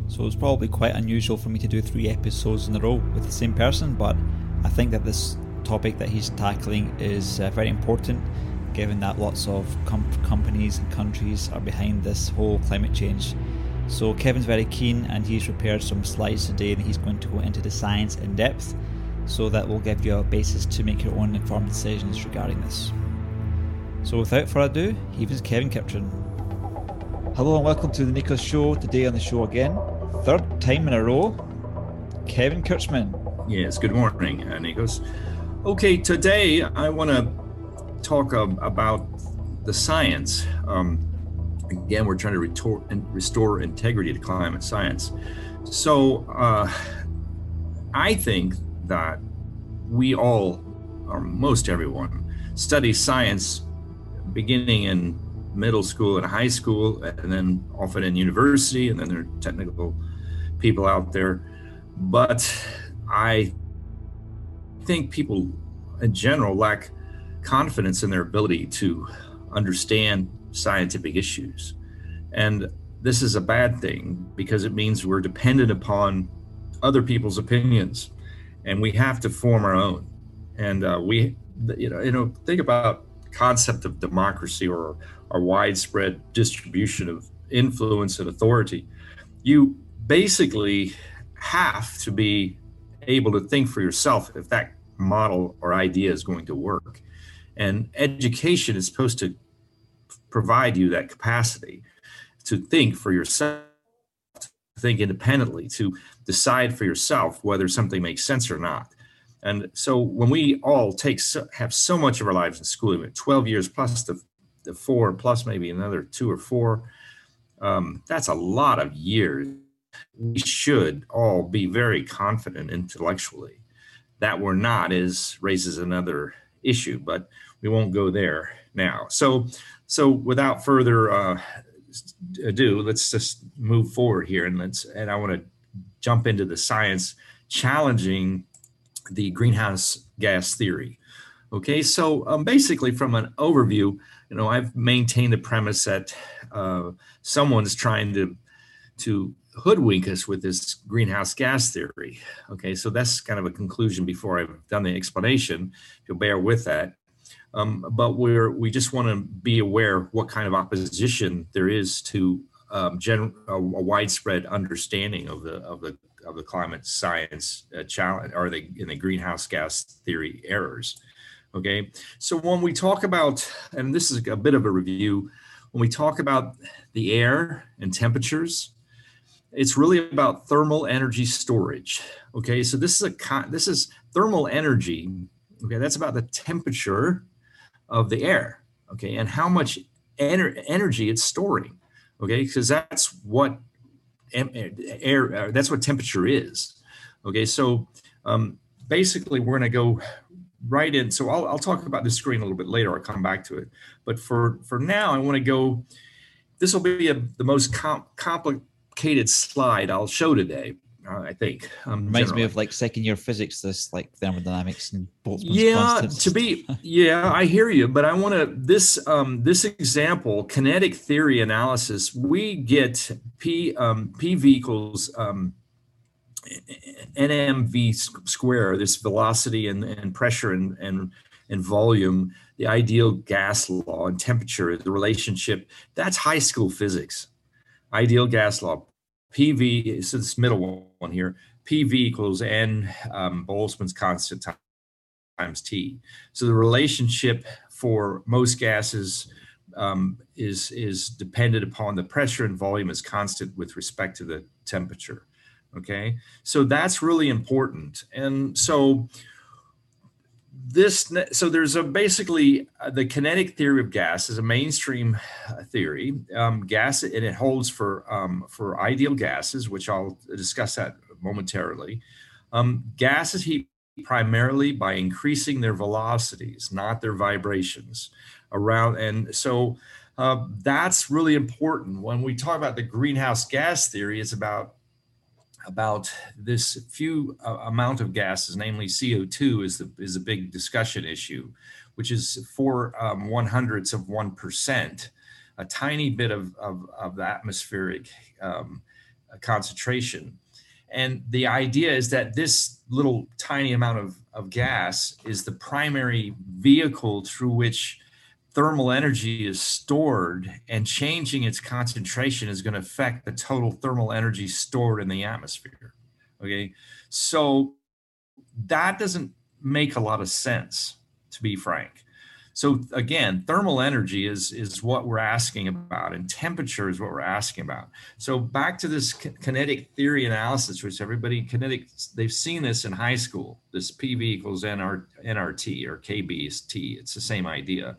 So it's probably quite unusual for me to do 3 episodes in a row with the same person, but I think that this topic that he's tackling is very important, given that lots of companies and countries are behind this whole climate change. So Kevin's very keen, and he's prepared some slides today, and he's going to go into the science in depth, so that will give you a basis to make your own informed decisions regarding this. So without further ado, here's Kevin Kirchman. Hello and welcome to the Nikos Show. Today on the show again, third time in a row, Kevin Kirchman. Yes, good morning, Nikos. Okay, today I want to talk about the science. Again, we're trying to restore integrity to climate science. So I think that we all, or most everyone, study science beginning in middle school and high school, and then often in university, and then there are technical people out there. But I think people in general lack confidence in their ability to understand scientific issues. And this is a bad thing because it means we're dependent upon other people's opinions, and we have to form our own. And think about the concept of democracy or widespread distribution of influence and authority. You basically have to be able to think for yourself if that model or idea is going to work. And education is supposed to provide you that capacity to think for yourself, to think independently, to decide for yourself whether something makes sense or not. And so when we all have so much of our lives in school, 12 years plus the 4 plus maybe another 2 or 4, that's a lot of years. We should all be very confident intellectually. That we're not raises another issue, but we won't go there now. So without further ado, let's just move forward here, and I want to jump into the science challenging the greenhouse gas theory. Okay, so basically from an overview, I've maintained the premise that someone's trying to hoodwink us with this greenhouse gas theory. Okay, so that's kind of a conclusion before I've done the explanation. If you'll bear with that. But we just want to be aware what kind of opposition there is to a widespread understanding of the climate science challenge, or in the greenhouse gas theory errors. Okay, so when we talk about, and this is a bit of a review, when we talk about the air and temperatures, it's really about thermal energy storage. Okay, so this is thermal energy. Okay, that's about the temperature of the air. Okay, and how much energy it's storing. Okay, because that's what that's what temperature is. Okay, so basically we're going to go right in. So I'll talk about this screen a little bit later. I'll come back to it. But for now, I want to go. This will be the most complicated slide I'll show today. I think reminds me of like second year physics, this like thermodynamics and Boltzmann's constants. I hear you, but I want to this example, kinetic theory analysis. We get PV equals NMV square, this velocity and pressure and volume, the ideal gas law and temperature, the relationship. That's high school physics. Ideal gas law. PV, so this middle one here, PV equals N Boltzmann's constant times T. So the relationship for most gases is dependent upon the pressure, and volume is constant with respect to the temperature. Okay, so that's really important. And so there's basically the kinetic theory of gas is a mainstream theory. Gas, and it holds for ideal gases, which I'll discuss that momentarily. Gases heat primarily by increasing their velocities, not their vibrations around. And so that's really important. When we talk about the greenhouse gas theory, it's about this few amount of gases, namely CO2, is a big discussion issue, which is 0.04%, a tiny bit of the atmospheric concentration. And the idea is that this little tiny amount of gas is the primary vehicle through which thermal energy is stored, and changing its concentration is going to affect the total thermal energy stored in the atmosphere. Okay, so that doesn't make a lot of sense, to be frank. So again, thermal energy is what we're asking about, and temperature is what we're asking about. So back to this kinetic theory analysis, which they've seen this in high school. This PV equals nRT, or KB is T. It's the same idea.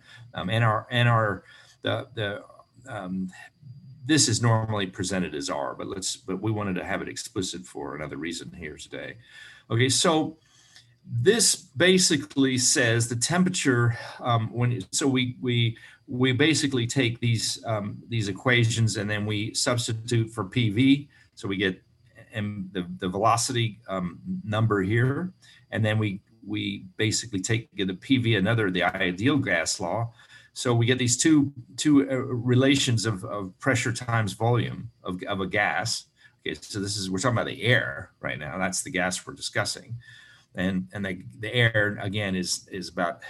This is normally presented as R, but we wanted to have it explicit for another reason here today. Okay, so this basically says the temperature we basically take these equations, and then we substitute for PV, so we get the velocity number here, and then we basically take the PV, the ideal gas law. So we get these two relations of pressure times volume of a gas. Okay, so we're talking about the air right now. That's the gas we're discussing. And the air again is about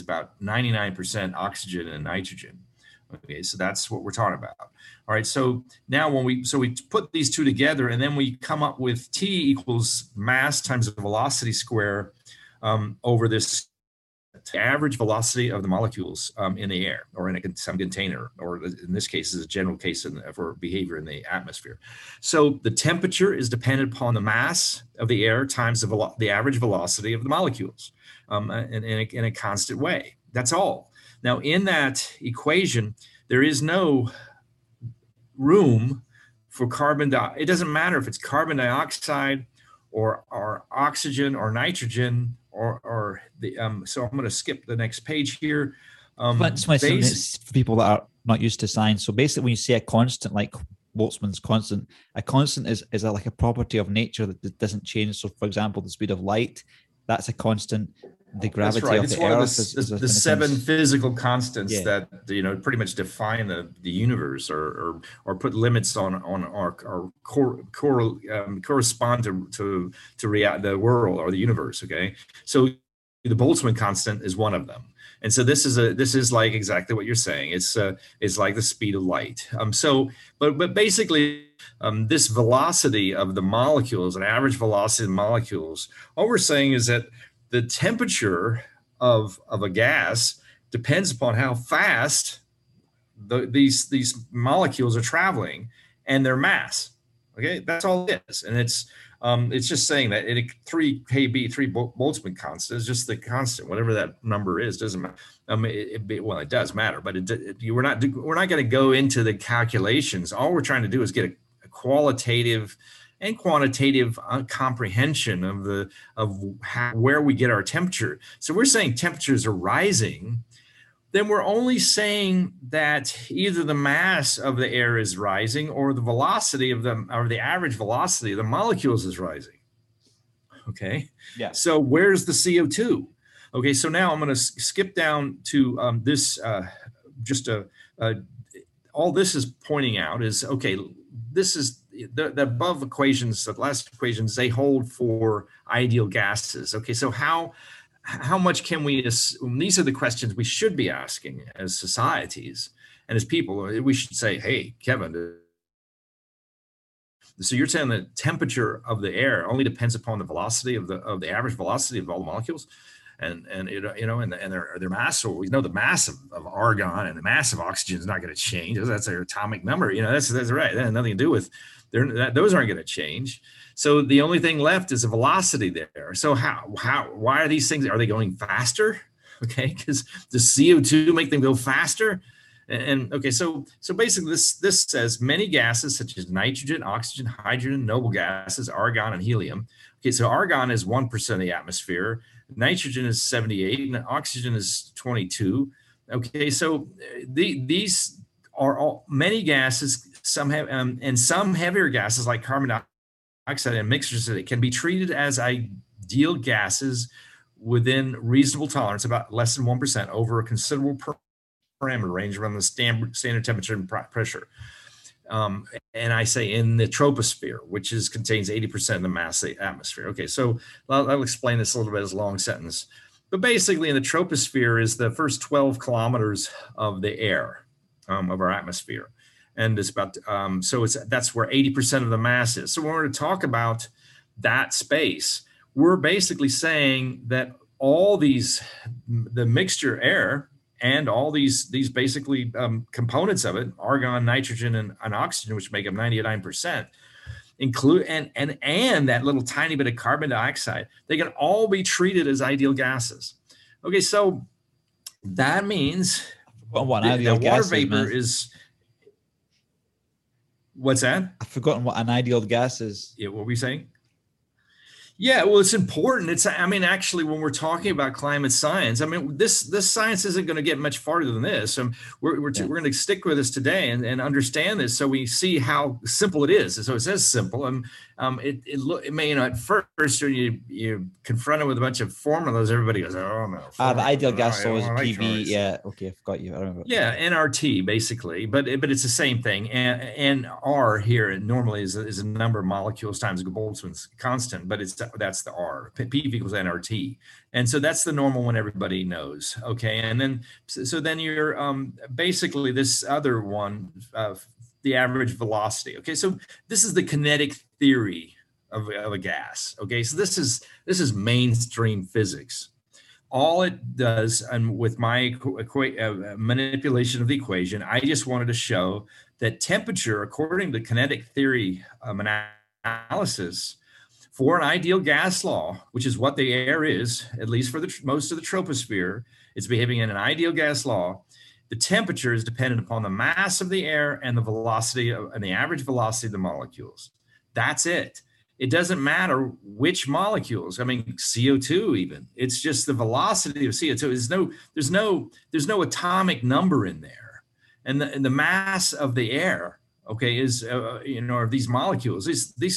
99% oxygen and nitrogen. Okay, so that's what we're talking about. All right, so now we put these two together, and then we come up with T equals mass times the velocity square over this average velocity of the molecules in the air, or in some container, or in this case is a general case for behavior in the atmosphere. So the temperature is dependent upon the mass of the air times the average velocity of the molecules in a constant way. That's all. Now in that equation, there is no room for carbon dioxide. It doesn't matter if it's carbon dioxide or oxygen or nitrogen or the so I'm going to skip the next page here. But for people that are not used to science, so basically when you say a constant like Boltzmann's constant, a constant is like a property of nature that doesn't change. So for example, the speed of light, that's a constant. The gravity of the Earth is the seven physical constants that pretty much define the universe, or put limits on our correspond to the world or the universe. Okay, so the Boltzmann constant is one of them, and so this is like exactly what you're saying. It's like the speed of light. But basically, this velocity of the molecules, an average velocity of the molecules, all we're saying is that the temperature of a gas depends upon how fast these molecules are traveling and their mass. Okay, that's all it is, and it's just saying that 3 kb, 3 Boltzmann constant is just the constant, whatever that number is. Doesn't matter. It does matter, but we're not going to go into the calculations. All we're trying to do is get a qualitative and quantitative comprehension of where we get our temperature. So we're saying temperatures are rising, then we're only saying that either the mass of the air is rising or the velocity or the average velocity of the molecules is rising. Okay. Yeah. So where's the CO2? Okay. So now I'm going to skip down to this. All this is pointing out is, okay, this is the above equations, the last equations, they hold for ideal gases. Okay, so how much can we assume? These are the questions we should be asking as societies and as people. We should say, hey, Kevin, so you're saying the temperature of the air only depends upon the velocity of the average velocity of all the molecules, and their mass. So we know the mass of argon and the mass of oxygen is not going to change. That's their atomic number. That's right. That has nothing to do with those aren't going to change. So the only thing left is a velocity there. So why are these things? Are they going faster? Okay, because the CO2 make them go faster. And okay, so basically this says many gases such as nitrogen, oxygen, hydrogen, noble gases, argon, and helium. Okay, so argon is 1% of the atmosphere, nitrogen is 78, and oxygen is 22. Okay, so these are all many gases. Some have and some heavier gases like carbon dioxide and mixtures that can be treated as ideal gases within reasonable tolerance, about less than 1% over a considerable parameter range around the standard temperature and pressure. And I say in the troposphere, which contains 80% of the mass of the atmosphere. Okay, so I'll explain this a little bit as a long sentence. But basically, in the troposphere is the first 12 kilometers of the air of our atmosphere, and it's about that's where 80% of the mass is. So when we're to talk about that space, we're basically saying that all the mixture air and all these basically components of it, argon, nitrogen, and oxygen, which make up 99%, include and that little tiny bit of carbon dioxide, they can all be treated as ideal gases. Okay, so that means what an ideal that water gas vapor is. What's that? I've forgotten what an ideal gas is. Yeah, what were we saying? Yeah, well, it's important. Actually, when we're talking about climate science, this science isn't going to get much farther than this. We're going to stick with this today and understand this, so we see how simple it is. So it says simple, and it may at first when you confront it with a bunch of formulas, everybody goes, "Oh no!" The ideal gas law is PV. Yeah, okay, I forgot you. I remember. Yeah, NRT basically, but it's the same thing. And R here normally is a number of molecules times Boltzmann's constant, but that's the R. P equals nRT, and so that's the normal one everybody knows. Okay, and then then you're basically this other one, the average velocity. Okay, so this is the kinetic theory of a gas. Okay, so this is mainstream physics. All it does, and with my manipulation of the equation, I just wanted to show that temperature, according to kinetic theory analysis, for an ideal gas law, which is what the air is, at least for most of the troposphere, it's behaving in an ideal gas law. The temperature is dependent upon the mass of the air and the velocity and the average velocity of the molecules. That's it. It doesn't matter which molecules. CO2 even. It's just the velocity of CO2. There's no atomic number in there, and the mass of the air, okay, is of these molecules.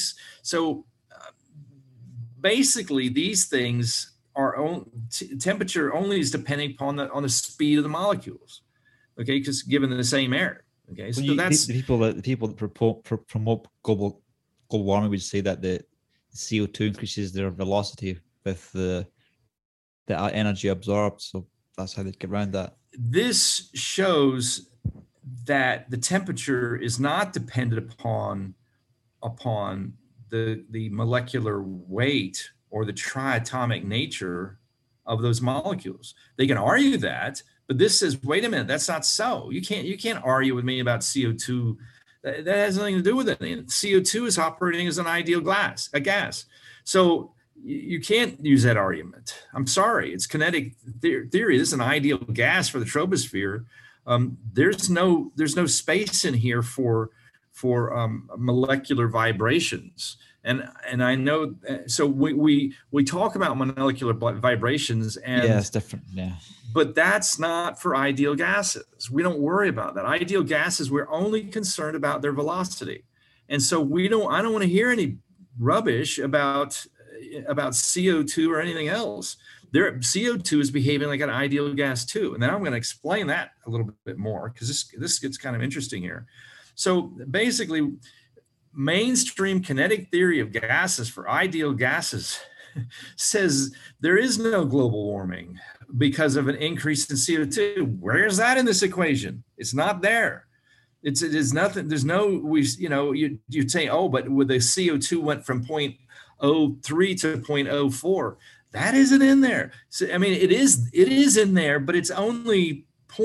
Basically, these things are temperature only is depending upon on the speed of the molecules. Okay, because given the same air. Okay, so that's the people that promote global warming would say that the CO2 increases their velocity with the energy absorbed. So that's how they get around that. This shows that the temperature is not dependent upon the molecular weight or the triatomic nature of those molecules. They can argue that, but this says, wait a minute, that's not so. You can't argue with me about CO2. That has nothing to do with it. CO2 is operating as an ideal gas. So you can't use that argument. I'm sorry. It's kinetic theory. This is an ideal gas for the troposphere. There's no space in here for molecular vibrations. And I know, so we talk about molecular vibrations, and yeah, it's different. Yeah. But that's not for ideal gases. We don't worry about that. Ideal gases, we're only concerned about their velocity. And so I don't want to hear any rubbish about CO2 or anything else. CO2 is behaving like an ideal gas too. And then I'm going to explain that a little bit more, because this gets kind of interesting here. So basically, mainstream kinetic theory of gases for ideal gases says there is no global warming because of an increase in CO2. Where is that in this equation? It's not there. It is nothing. There's no, you'd say, oh, but with the CO2 went from 0.03 to 0.04. That isn't in there. So, it is in there, but it's only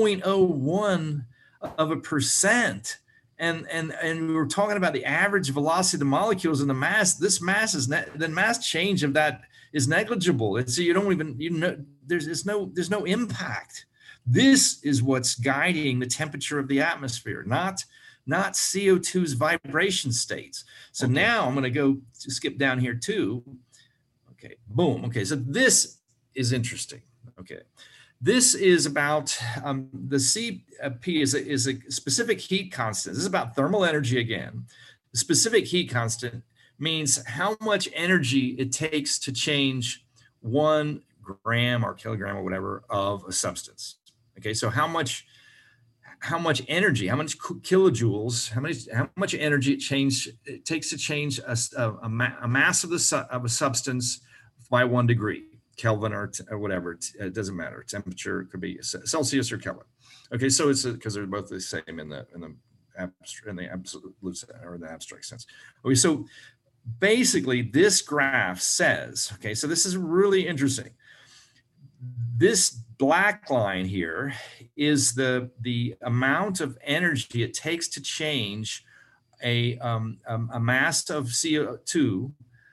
0.01 of a percent. And we were talking about the average velocity of the molecules and the mass. This mass the mass change of that is negligible. And so you don't even, there's no impact. This is what's guiding the temperature of the atmosphere, not CO2's vibration states. So now I'm going to go to skip down here too. Okay, boom. Okay, so this is interesting. Okay. This is about the CP is a specific heat constant. This is about thermal energy again. The specific heat constant means how much energy it takes to change 1 gram or kilogram or whatever of a substance. Okay, so how much how much energy, how much kilojoules, how much energy it takes to change a mass of a substance by 1 degree Kelvin or whatever. It doesn't matter. Temperature could be Celsius or Kelvin. Okay, so it's because they're both the same in the absolute or the abstract sense. Okay, so basically this graph says, okay, so this is really interesting. This black line here is the amount of energy it takes to change a mass of CO2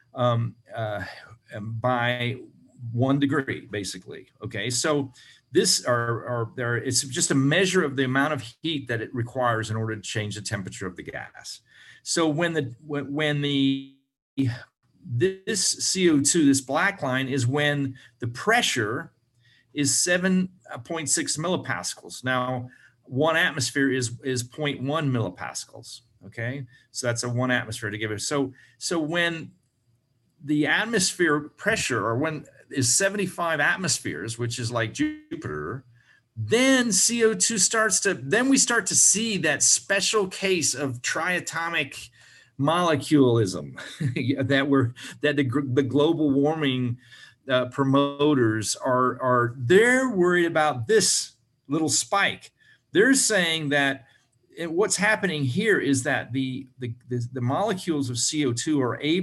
by 1 degree, basically. Okay, so this it's just a measure of the amount of heat that it requires in order to change the temperature of the gas. So when this CO2, this black line, is when the pressure is 7.6 millipascals. Now, 1 atmosphere is 0.1 millipascals. Okay, so that's a 1 atmosphere to give it. So when the atmosphere pressure, or when is 75 atmospheres, which is like Jupiter, then CO2 then we start to see that special case of triatomic moleculism that the global warming promoters they're worried about this little spike. They're saying that what's happening here is that the molecules of CO2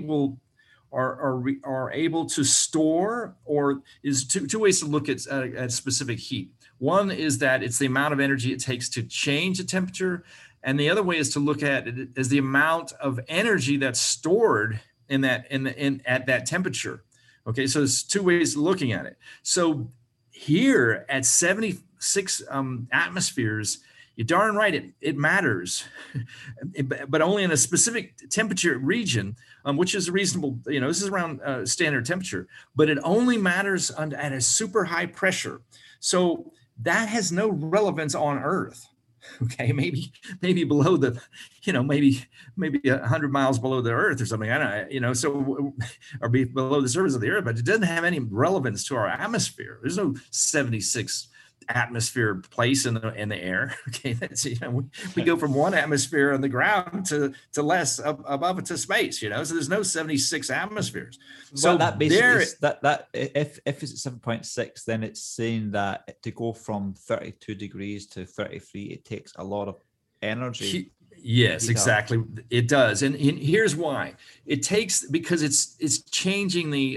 are able to store, or is two ways to look at specific heat. One is that it's the amount of energy it takes to change the temperature, and the other way is to look at it as the amount of energy that's stored at that temperature. Okay, so there's 2 ways of looking at it. So here at 76 atmospheres, you're darn right, it matters, but only in a specific temperature region, which is reasonable. This is around standard temperature, but it only matters at a super high pressure. So that has no relevance on Earth. Okay, maybe below the, maybe 100 miles below the Earth or something. I don't know, so or be below the surface of the Earth, but it doesn't have any relevance to our atmosphere. There's no 76 atmosphere place in the air. Okay, that's we go from 1 atmosphere on the ground to less above it to space. So there's no 76 atmospheres. So that basically that if it's 7.6, then it's saying that to go from 32 degrees to 33, it takes a lot of energy. Yes, exactly. It does, and here's why. It takes, because it's changing the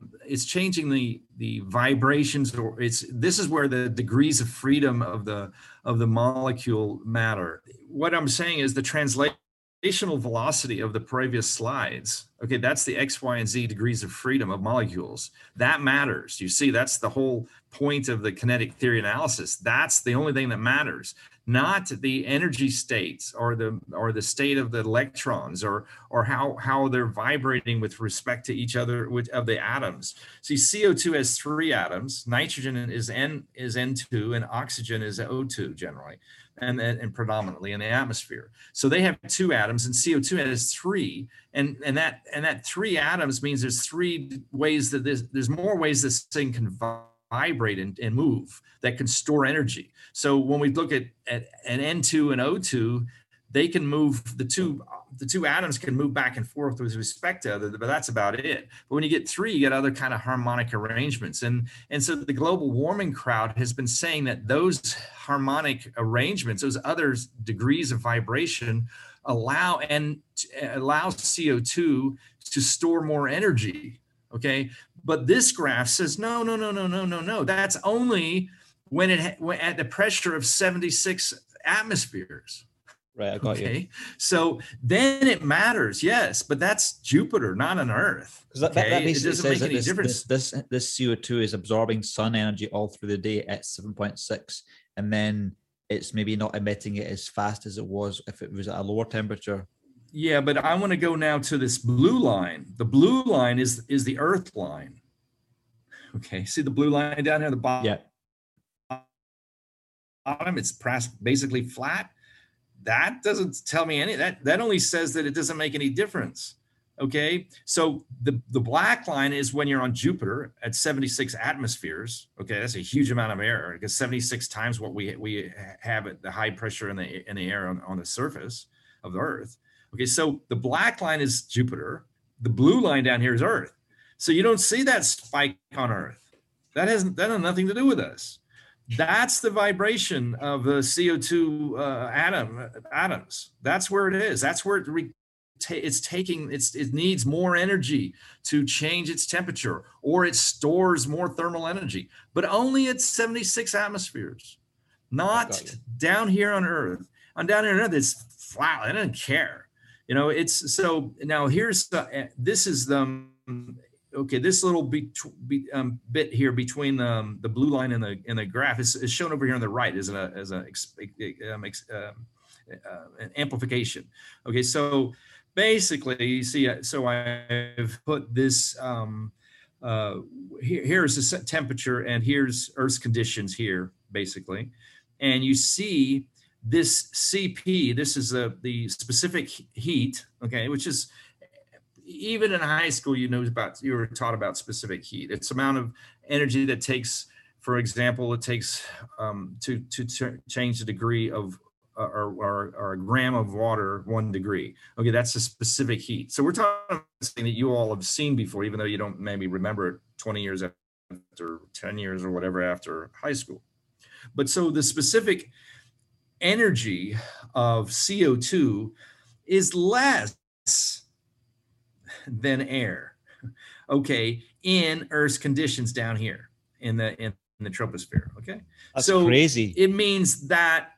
vibrations, or this is where the degrees of freedom of the molecule matter. What I'm saying is the translational velocity of the previous slides. Okay, that's the X, Y, and Z degrees of freedom of molecules. That matters. You see, that's the whole point of the kinetic theory analysis. That's the only thing that matters, not the energy states or the state of the electrons or how they're vibrating with respect to each other of the atoms. See, CO2 has 3 atoms. Nitrogen is N2, and oxygen is O2 generally, and predominantly in the atmosphere. So they have 2 atoms, and CO2 has 3, and that 3 atoms means there's 3 ways that there's more ways this thing can vibrate and move that can store energy. So when we look at an N2 and O2, they can move, the two atoms can move back and forth with respect to other, but that's about it. But when you get 3, you get other kind of harmonic arrangements. And so the global warming crowd has been saying that those harmonic arrangements, those other degrees of vibration, allow CO2 to store more energy. Okay, but this graph says no. That's only when at the pressure of 76 atmospheres. Right, I got you. So then it matters, yes, but that's Jupiter, not on Earth. That basically it doesn't make any difference. This CO2 is absorbing sun energy all through the day at 7.6, and then it's maybe not emitting it as fast as it was if it was at a lower temperature. Yeah, but I want to go now to this blue line. The blue line is the Earth line. Okay, see the blue line down here at the bottom? Yeah. It's basically flat. That doesn't tell me any. That only says that it doesn't make any difference. Okay, so the black line is when you're on Jupiter at 76 atmospheres. Okay, that's a huge amount of air, because 76 times what we have at the high pressure in the air on the surface of the Earth. Okay, so the black line is Jupiter. The blue line down here is Earth. So you don't see that spike on Earth. That has nothing to do with us. That's the vibration of the CO2 atoms. That's where it is. That's where it needs more energy to change its temperature, or it stores more thermal energy, but only at 76 atmospheres, not down here on Earth. On down here on Earth, it's flat. I don't care. It's so now here's this is the okay. This little bit here between the blue line and the graph is shown over here on the right as an amplification. Okay, so basically, you see, so I've put this, here's the temperature and here's Earth's conditions here, basically. And you see this CP, this is the specific heat, okay, which is, even in high school, you were taught about specific heat. It's the amount of energy that takes, for example, it takes to change the degree of or a gram of water 1 degree. Okay, that's a specific heat. So we're talking about something that you all have seen before, even though you don't maybe remember it 20 years after, 10 years or whatever after high school. But so the specific energy of CO2 is less than air, okay, in Earth's conditions down here in the troposphere. Okay, that's so crazy. It means that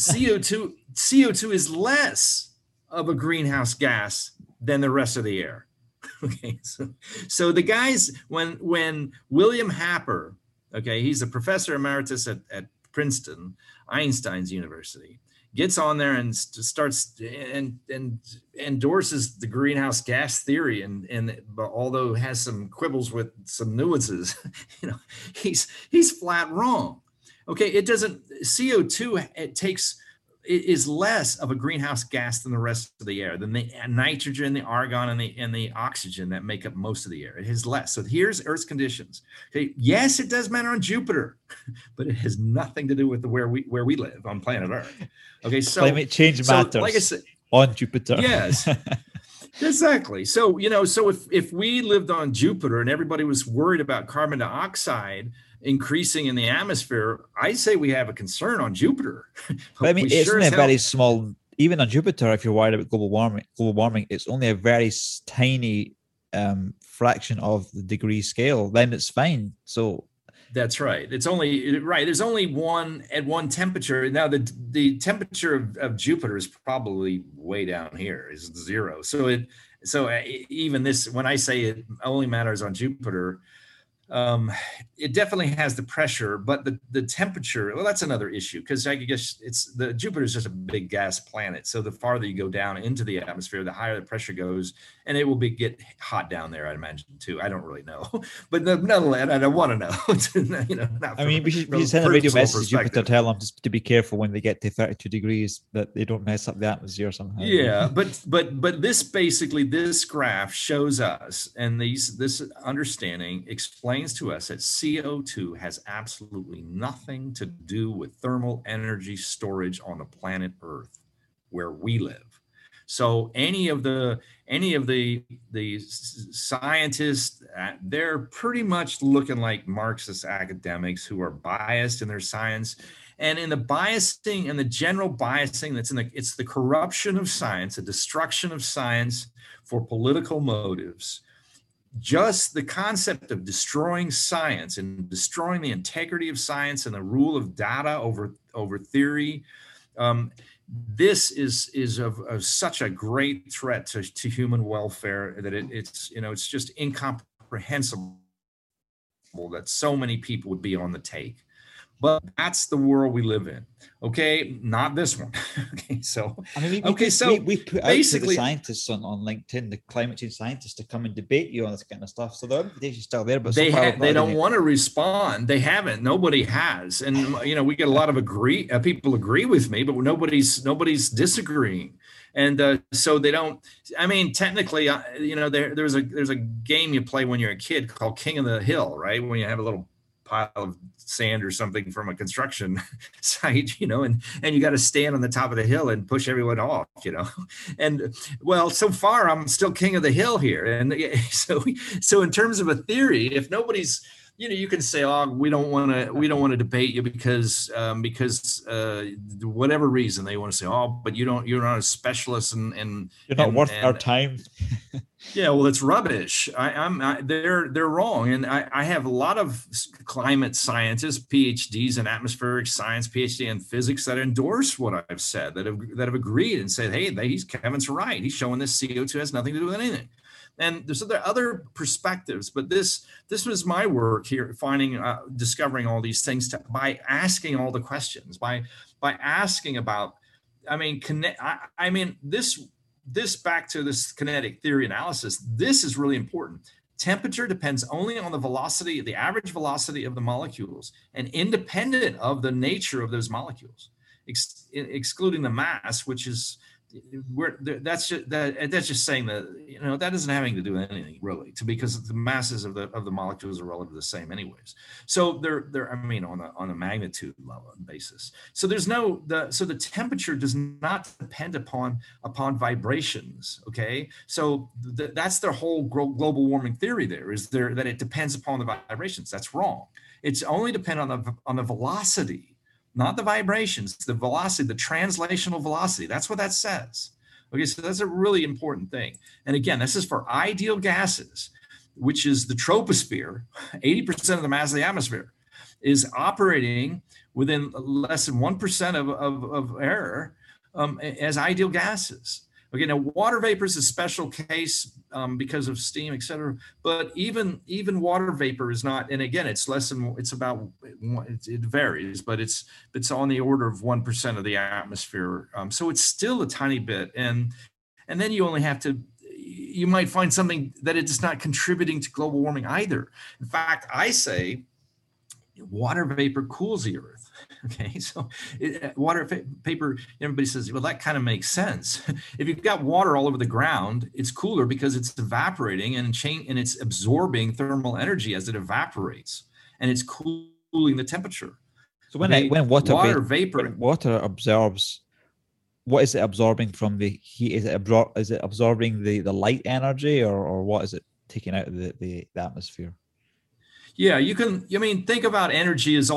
CO2 is less of a greenhouse gas than the rest of the air. Okay, so the guys, when William Happer, okay, he's a professor emeritus at Princeton, Einstein's university, gets on there and starts and endorses the greenhouse gas theory, and although has some quibbles with some nuances, he's flat wrong. Okay, it doesn't, CO2, it is less of a greenhouse gas than the rest of the air, than the nitrogen, the argon, and the oxygen that make up most of the air. It is less. So here's Earth's conditions. Okay, yes, it does matter on Jupiter, but it has nothing to do with where we live on planet Earth. Okay, so climate change matters, like I said, on Jupiter. Yes. Exactly. So, so if we lived on Jupiter and everybody was worried about carbon dioxide increasing in the atmosphere, I say we have a concern on Jupiter. But I mean, it's only a very small, even on Jupiter, if you're worried about global warming, it's only a very tiny fraction of the degree scale. Then it's fine. So that's right. It's only right. There's only one temperature. Now the temperature of Jupiter is probably way down here, is 0. So even this, when I say it only matters on Jupiter, it definitely has the pressure, but the temperature, well, that's another issue, because I guess Jupiter is just a big gas planet. So the farther you go down into the atmosphere, the higher the pressure goes, and it will get hot down there, I'd imagine too. I don't really know, but nonetheless, I don't want to know. I mean, we should send a radio message to Jupiter, tell them just to be careful when they get to 32 degrees, that they don't mess up the atmosphere somehow. Yeah, but this graph shows us, and this understanding explains to us that CO2 has absolutely nothing to do with thermal energy storage on the planet Earth, where we live. So any of the scientists, they're pretty much looking like Marxist academics who are biased in their science. And in the biasing and the general biasing it's the corruption of science, the destruction of science for political motives. Just the concept of destroying science and destroying the integrity of science and the rule of data over theory, this is of such a great threat to human welfare that it's just incomprehensible that so many people would be on the take. But that's the world we live in. Okay, not this one. Okay, so I mean, we put out to the scientists on LinkedIn, the climate change scientists, to come and debate you on this kind of stuff. So the invitation's still there, but they don't want to respond. They haven't. Nobody has, and we get a lot of people agree with me, but nobody's disagreeing, and so they don't. I mean, technically, there's a game you play when you're a kid called King of the Hill, right? When you have a little pile of sand or something from a construction site, and you got to stand on the top of the hill and push everyone off, and well, so far I'm still king of the hill here. And so in terms of a theory, if nobody's, you can say, oh, we don't want to debate you because whatever reason they want to say, oh, but you're not a specialist and you're not worth our time. Yeah, well, it's rubbish. They're wrong, and I have a lot of climate scientists, PhDs in atmospheric science, PhD in physics, that endorse what I've said, that have agreed and said, hey, Kevin's right. He's showing this CO2 has nothing to do with anything. And so there are other perspectives, but this was my work here, discovering all these things by asking all the questions, by asking about, this back to this kinetic theory analysis, this is really important. Temperature depends only on the average velocity of the molecules, and independent of the nature of those molecules, excluding the mass, which is that's just saying that that doesn't have anything to do with anything really, because the masses of the molecules are relatively the same anyways. So they're on the magnitude level basis. So the temperature does not depend upon vibrations. Okay, so that's their whole global warming theory. That it depends upon the vibrations. That's wrong. It's only dependent on the velocity. Not the vibrations, the velocity, the translational velocity. That's what that says. Okay, so that's a really important thing. And again, this is for ideal gases, which is the troposphere. 80% of the mass of the atmosphere is operating within less than 1% of error as ideal gases. Okay, now water vapor is a special case because of steam, et cetera. But even water vapor is not, and again, it varies, but it's on the order of 1% of the atmosphere. So it's still a tiny bit, and then you only have to. You might find something that it's not contributing to global warming either. In fact, I say water vapor cools the Earth. Okay, so water vapor, everybody says, well, that kind of makes sense. If you've got water all over the ground, it's cooler because it's evaporating and it's absorbing thermal energy as it evaporates, and it's cooling the temperature. So when water absorbs, what is it absorbing from the heat? Is it absorbing the light energy, or what is it taking out of the atmosphere? Yeah, think about energy as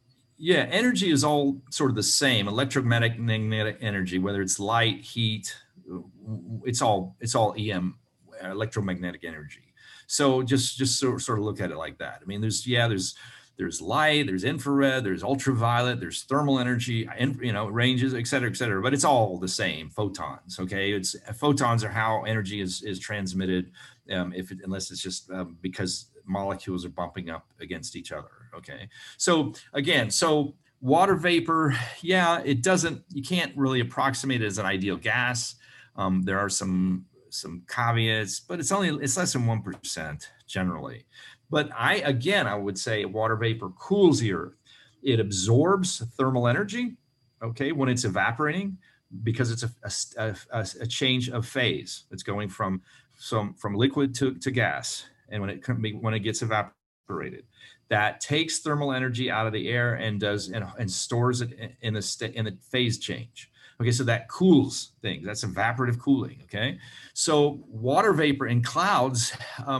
energy is all sort of the same. Electromagnetic energy, whether it's light, heat, it's all EM, electromagnetic energy. So just sort of look at it like that. I mean, there's light, there's infrared, there's ultraviolet, there's thermal energy, ranges, et cetera, but it's all the same. Photons, okay? Photons are how energy is transmitted, unless it's just because molecules are bumping up against each other. Okay. So again, water vapor, you can't really approximate it as an ideal gas. There are some caveats, but it's less than 1% generally. But I would say water vapor cools the Earth. It absorbs thermal energy, okay, when it's evaporating, because it's a change of phase. It's going from liquid to gas. And when it gets evaporated, that takes thermal energy out of the air and stores it in the phase change. Okay, so that cools things. That's evaporative cooling. Okay, so water vapor in clouds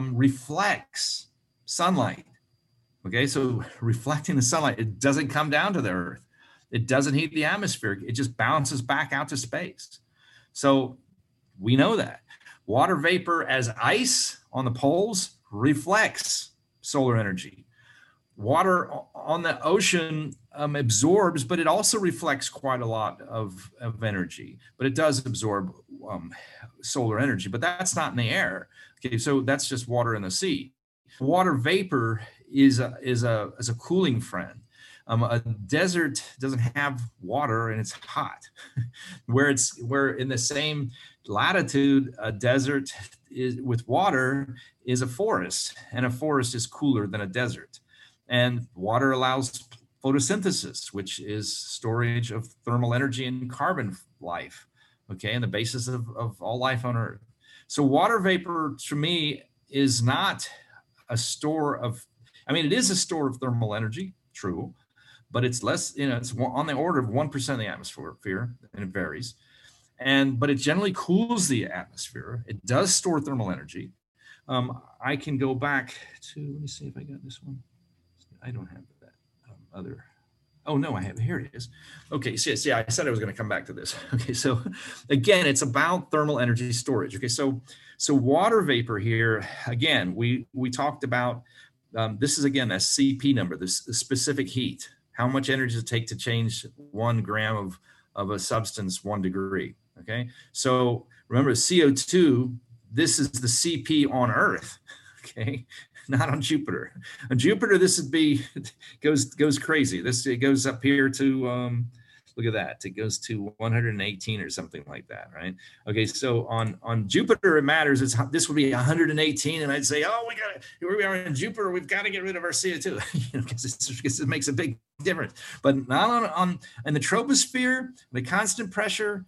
reflects sunlight. Okay, so reflecting the sunlight, it doesn't come down to the Earth. It doesn't heat the atmosphere. It just bounces back out to space. So we know that water vapor as ice on the poles reflects solar energy. Water on the ocean absorbs, but it also reflects quite a lot of energy. But it does absorb solar energy, but that's not in the air. Okay, so that's just water in the sea. Water vapor is a cooling friend. A desert doesn't have water and it's hot. Where in the same latitude, a desert is with water is a forest, and a forest is cooler than a desert. And water allows photosynthesis, which is storage of thermal energy and carbon life, okay, and the basis of all life on Earth. So water vapor, to me, is not a store of, I mean, it is a store of thermal energy, true, but it's less, it's on the order of 1% of the atmosphere, and it varies. But it generally cools the atmosphere. It does store thermal energy. I can go back to, let me see if I got this one. I don't have that other. Oh, no, I have. Here it is. Okay, see, I said I was going to come back to this. Okay, so again, it's about thermal energy storage. Okay, so water vapor here, again, we talked about, this is, again, a CP number, this specific heat. How much energy does it take to change 1 gram of a substance 1 degree? Okay, so remember CO2, this is the CP on Earth, okay, not on Jupiter. On Jupiter, this would be, goes crazy. It goes up here to, look at that, it goes to 118 or something like that, right? Okay, so on Jupiter, it matters. This would be 118, and I'd say, oh, here we are in Jupiter, we've got to get rid of our CO2, because it makes a big difference. But not in the troposphere, the constant pressure,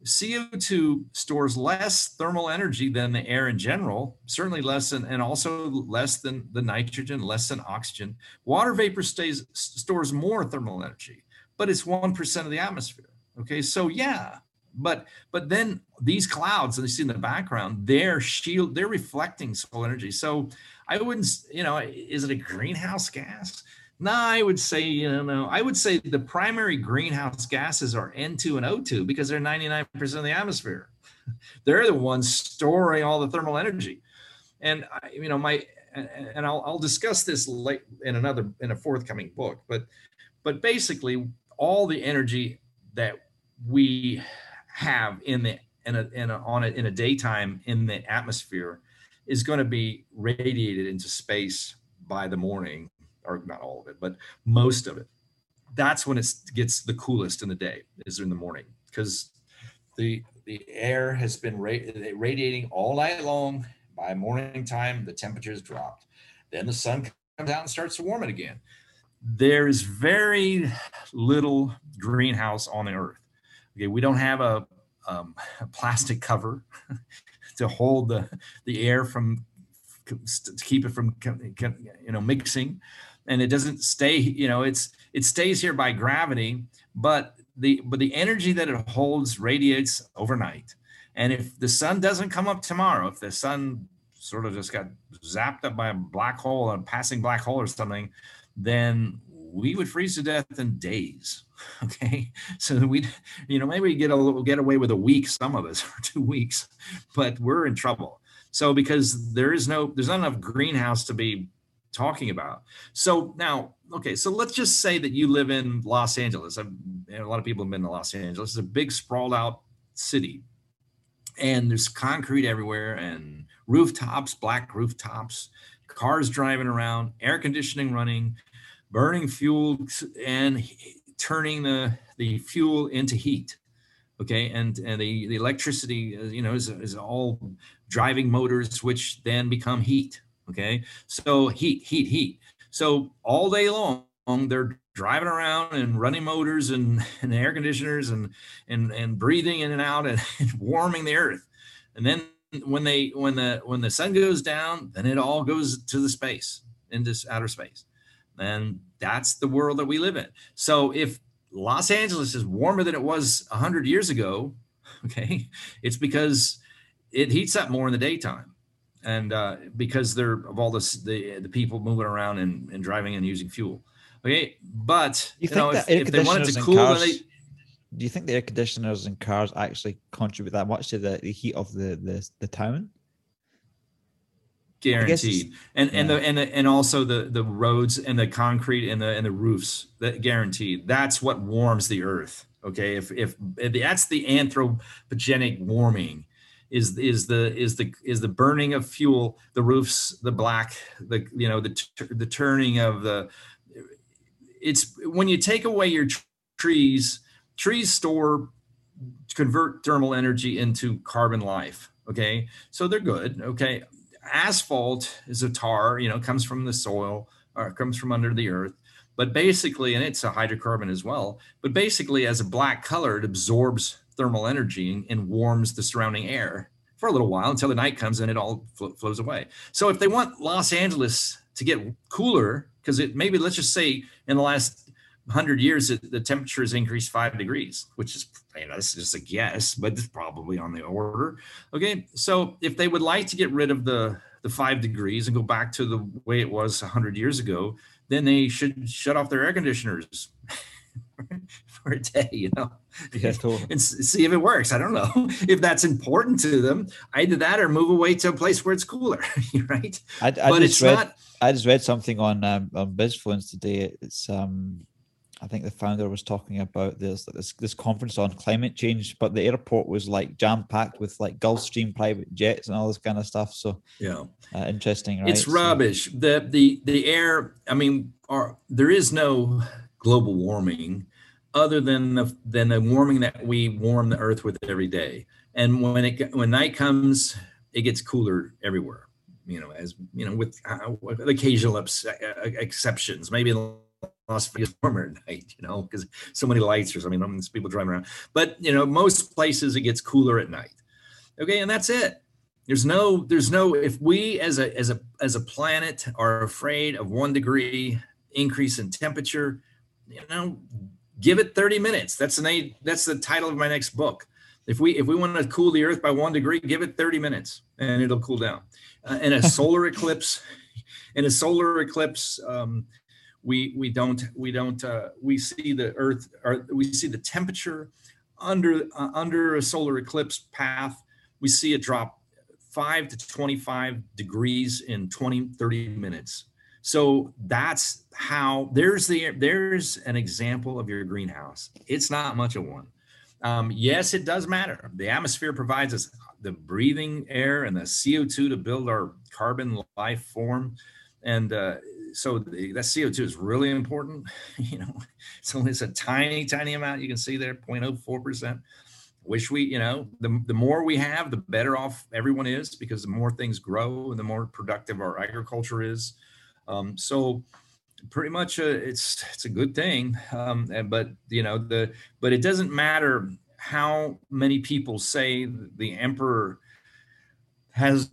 CO2 stores less thermal energy than the air in general, certainly less than, and also less than the nitrogen, less than oxygen. Water vapor stores more thermal energy, but it's 1% of the atmosphere. Okay, so yeah, but then these clouds that you see in the background, they're reflecting solar energy. So I wouldn't, is it a greenhouse gas? No, I would say, no. I would say the primary greenhouse gases are N2 and O2 because they're 99% of the atmosphere. They're the ones storing all the thermal energy. And I'll discuss this late in a forthcoming book. But basically, all the energy that we have in a daytime in the atmosphere is going to be radiated into space by the morning. Or not all of it, but most of it. That's when it gets the coolest in the day, is in the morning, because the air has been radiating all night long. By morning time, the temperature's dropped. Then the sun comes out and starts to warm it again. There's very little greenhouse on the Earth. Okay, we don't have a plastic cover to hold the air from, to keep it from mixing. And it doesn't stay, it stays here by gravity, but the energy that it holds radiates overnight. And if the sun doesn't come up tomorrow, if the sun sort of just got zapped up by a black hole, a passing black hole or something, then we would freeze to death in days. Okay, so maybe we get away with a week, some of us, or 2 weeks, but we're in trouble. So because there's not enough greenhouse to be talking about. So now, okay, so let's just say that you live in Los Angeles. A lot of people have been to Los Angeles. It's a big sprawled out city, and there's concrete everywhere and rooftops, black rooftops, cars driving around, air conditioning running, burning fuel and turning the fuel into heat. Okay, and the electricity, is all driving motors, which then become heat. Okay, so heat. So all day long, they're driving around and running motors and air conditioners and breathing in and out and warming the earth. And then when the sun goes down, then it all goes to the space, into outer space. And that's the world that we live in. So if Los Angeles is warmer than it was 100 years ago, okay, it's because it heats up more in the daytime. And because of all the people moving around and driving and using fuel. Okay, but if they wanted to cool, do you think the air conditioners in cars actually contribute that much to the heat of the town? Guaranteed, and also the roads and the concrete and the roofs, that guaranteed. That's what warms the earth. Okay, if that's the anthropogenic warming. Is the burning of fuel, the roofs, the black, the turning of it's when you take away your trees, trees convert thermal energy into carbon life. Okay. So they're good. Okay. Asphalt is a tar, comes from the soil or comes from under the earth. But basically, and it's a hydrocarbon as well, but basically as a black color, it absorbs thermal energy and warms the surrounding air for a little while until the night comes and it all flows away. So if they want Los Angeles to get cooler, because maybe let's just say in the last 100 years, the temperature has increased 5 degrees, which is, this is just a guess, but it's probably on the order. Okay. So if they would like to get rid of the 5 degrees and go back to the way it was 100 years ago, then they should shut off their air conditioners for a day, Yeah, totally. And see if it works. I don't know if that's important to them. Either that or move away to a place where it's cooler, right? I just read something on BizFluence today. It's I think the founder was talking about this conference on climate change, but the airport was like jam packed with like Gulfstream private jets and all this kind of stuff. So yeah, interesting, right? It's rubbish. The air. I mean, there is no global warming other than the warming that we warm the earth with every day. And when night comes, it gets cooler everywhere. With occasional exceptions, maybe Las Vegas warmer at night, because so many lights or something. There's people driving around. But most places it gets cooler at night. Okay, and that's it. There's no. If we as a planet are afraid of 1 degree increase in temperature, give it 30 minutes. That's the title of my next book. If we want to cool the earth by 1 degree, give it 30 minutes and it'll cool down. In a solar eclipse, we see the earth, or we see the temperature under a solar eclipse path. We see it drop 5 to 25 degrees in 30 minutes. So that's how there's an example of your greenhouse. It's not much of one. Yes, it does matter. The atmosphere provides us the breathing air and the CO2 to build our carbon life form. And so that CO2 is really important. It's a tiny, tiny amount. You can see there, 0.04%. Wish we, the more we have, the better off everyone is, because the more things grow and the more productive our agriculture is. So pretty much it's a good thing. But it doesn't matter how many people say the emperor has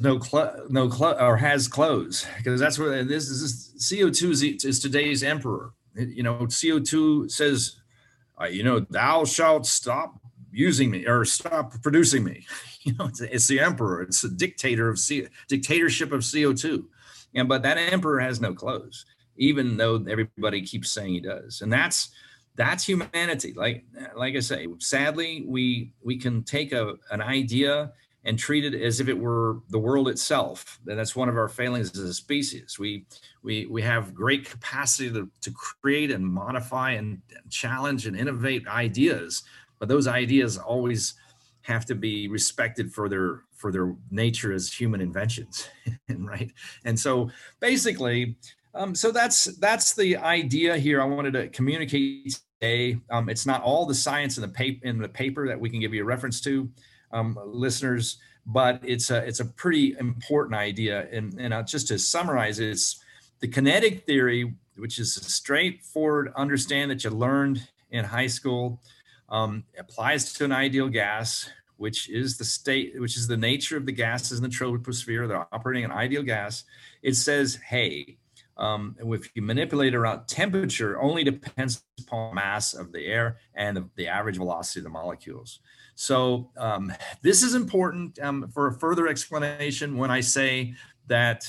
has clothes, because that's where this CO2 is today's emperor. CO2 says, thou shalt stop using me or stop producing me. It's the emperor. It's a dictatorship of CO2. But that emperor has no clothes, even though everybody keeps saying he does. And that's humanity. Like I say, sadly, we can take an idea and treat it as if it were the world itself. And that's one of our failings as a species. We have great capacity to create and modify and challenge and innovate ideas, but those ideas always have to be respected for their nature as human inventions, right? And so basically, so that's the idea here I wanted to communicate today. It's not all the science in the paper that we can give you a reference to, listeners, but it's a pretty important idea. And just to summarize, it's the kinetic theory, which is a straightforward understand that you learned in high school, applies to an ideal gas, which is the nature of the gases in the troposphere. They're operating an ideal gas. It says, hey, if you manipulate around temperature, only depends upon mass of the air and the average velocity of the molecules. So this is important for a further explanation when I say that,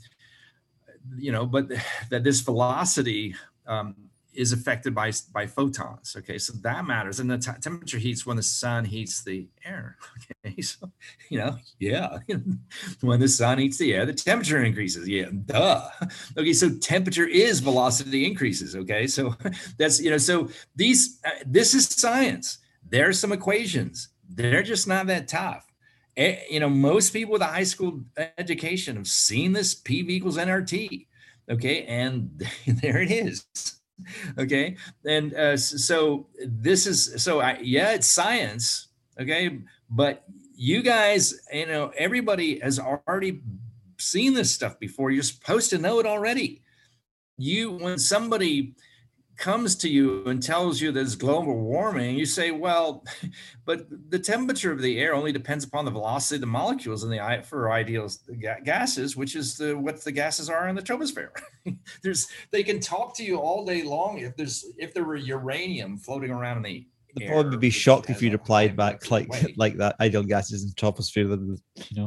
but that this velocity is affected by photons. Okay, so that matters. And the temperature heats when the sun heats the air. Okay, so, when the sun heats the air, the temperature increases. Yeah, duh. Okay, so temperature is velocity increases. Okay, so that's, so this is science. There are some equations. They're just not that tough. Most people with a high school education have seen this PV equals nRT. Okay, and there it is. Okay. And so this is, yeah, it's science. Okay. But you guys, everybody has already seen this stuff before. You're supposed to know it already. When somebody comes to you and tells you there's global warming, you say, well, but the temperature of the air only depends upon the velocity of the molecules in the for ideal gases, which is what the gases are in the troposphere. They can talk to you all day long if there were uranium floating around in the They'd air, probably be shocked if you replied back weight. like that. Ideal gases in troposphere,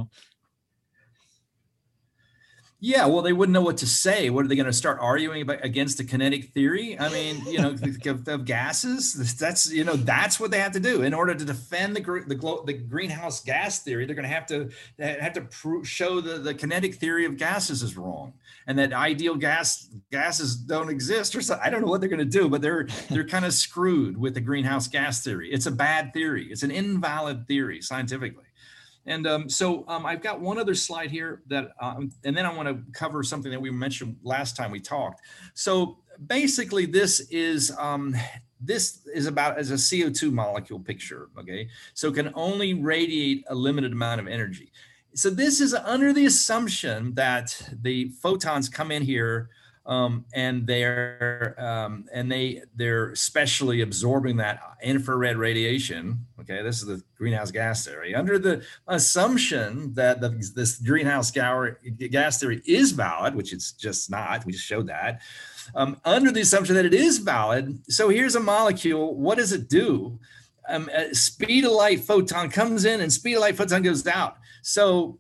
Yeah, well, they wouldn't know what to say. What are they going to start arguing against the kinetic theory? I mean, of gases. That's what they have to do in order to defend the greenhouse gas theory. They're going to have to show the kinetic theory of gases is wrong, and that ideal gases don't exist, or something. I don't know what they're going to do, but they're kind of screwed with the greenhouse gas theory. It's a bad theory. It's an invalid theory scientifically. And I've got one other slide here and then I want to cover something that we mentioned last time we talked. So basically, this is about as a CO2 molecule picture. Okay, so it can only radiate a limited amount of energy. So this is under the assumption that the photons come in here. And they're specially absorbing that infrared radiation. Okay, this is the greenhouse gas theory. Under the assumption that this greenhouse gas theory is valid, which it's just not. We just showed that. Under the assumption that it is valid, so here's a molecule. What does it do? Speed of light photon comes in, and speed of light photon goes out. So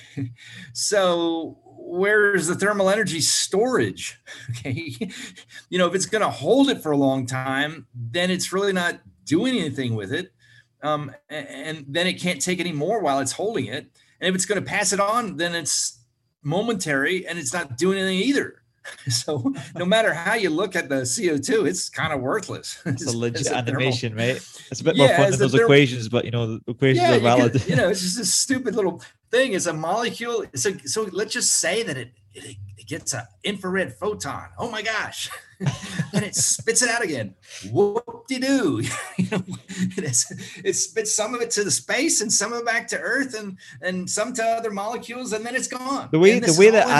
where's the thermal energy storage? Okay, if it's going to hold it for a long time, then it's really not doing anything with it, and then it can't take any more while it's holding it. And if it's going to pass it on, then it's momentary and it's not doing anything either. So no matter how you look at the CO2, it's kind of worthless. It's a legit animation, right? It's a bit more fun than those equations, but the equations are valid. It's just a stupid little thing. It's a molecule. So let's just say that it gets an infrared photon. Oh my gosh. And it spits it out again. Whoop-de-doo. It spits some of it to the space and some of it back to Earth and some to other molecules, and then it's gone. The way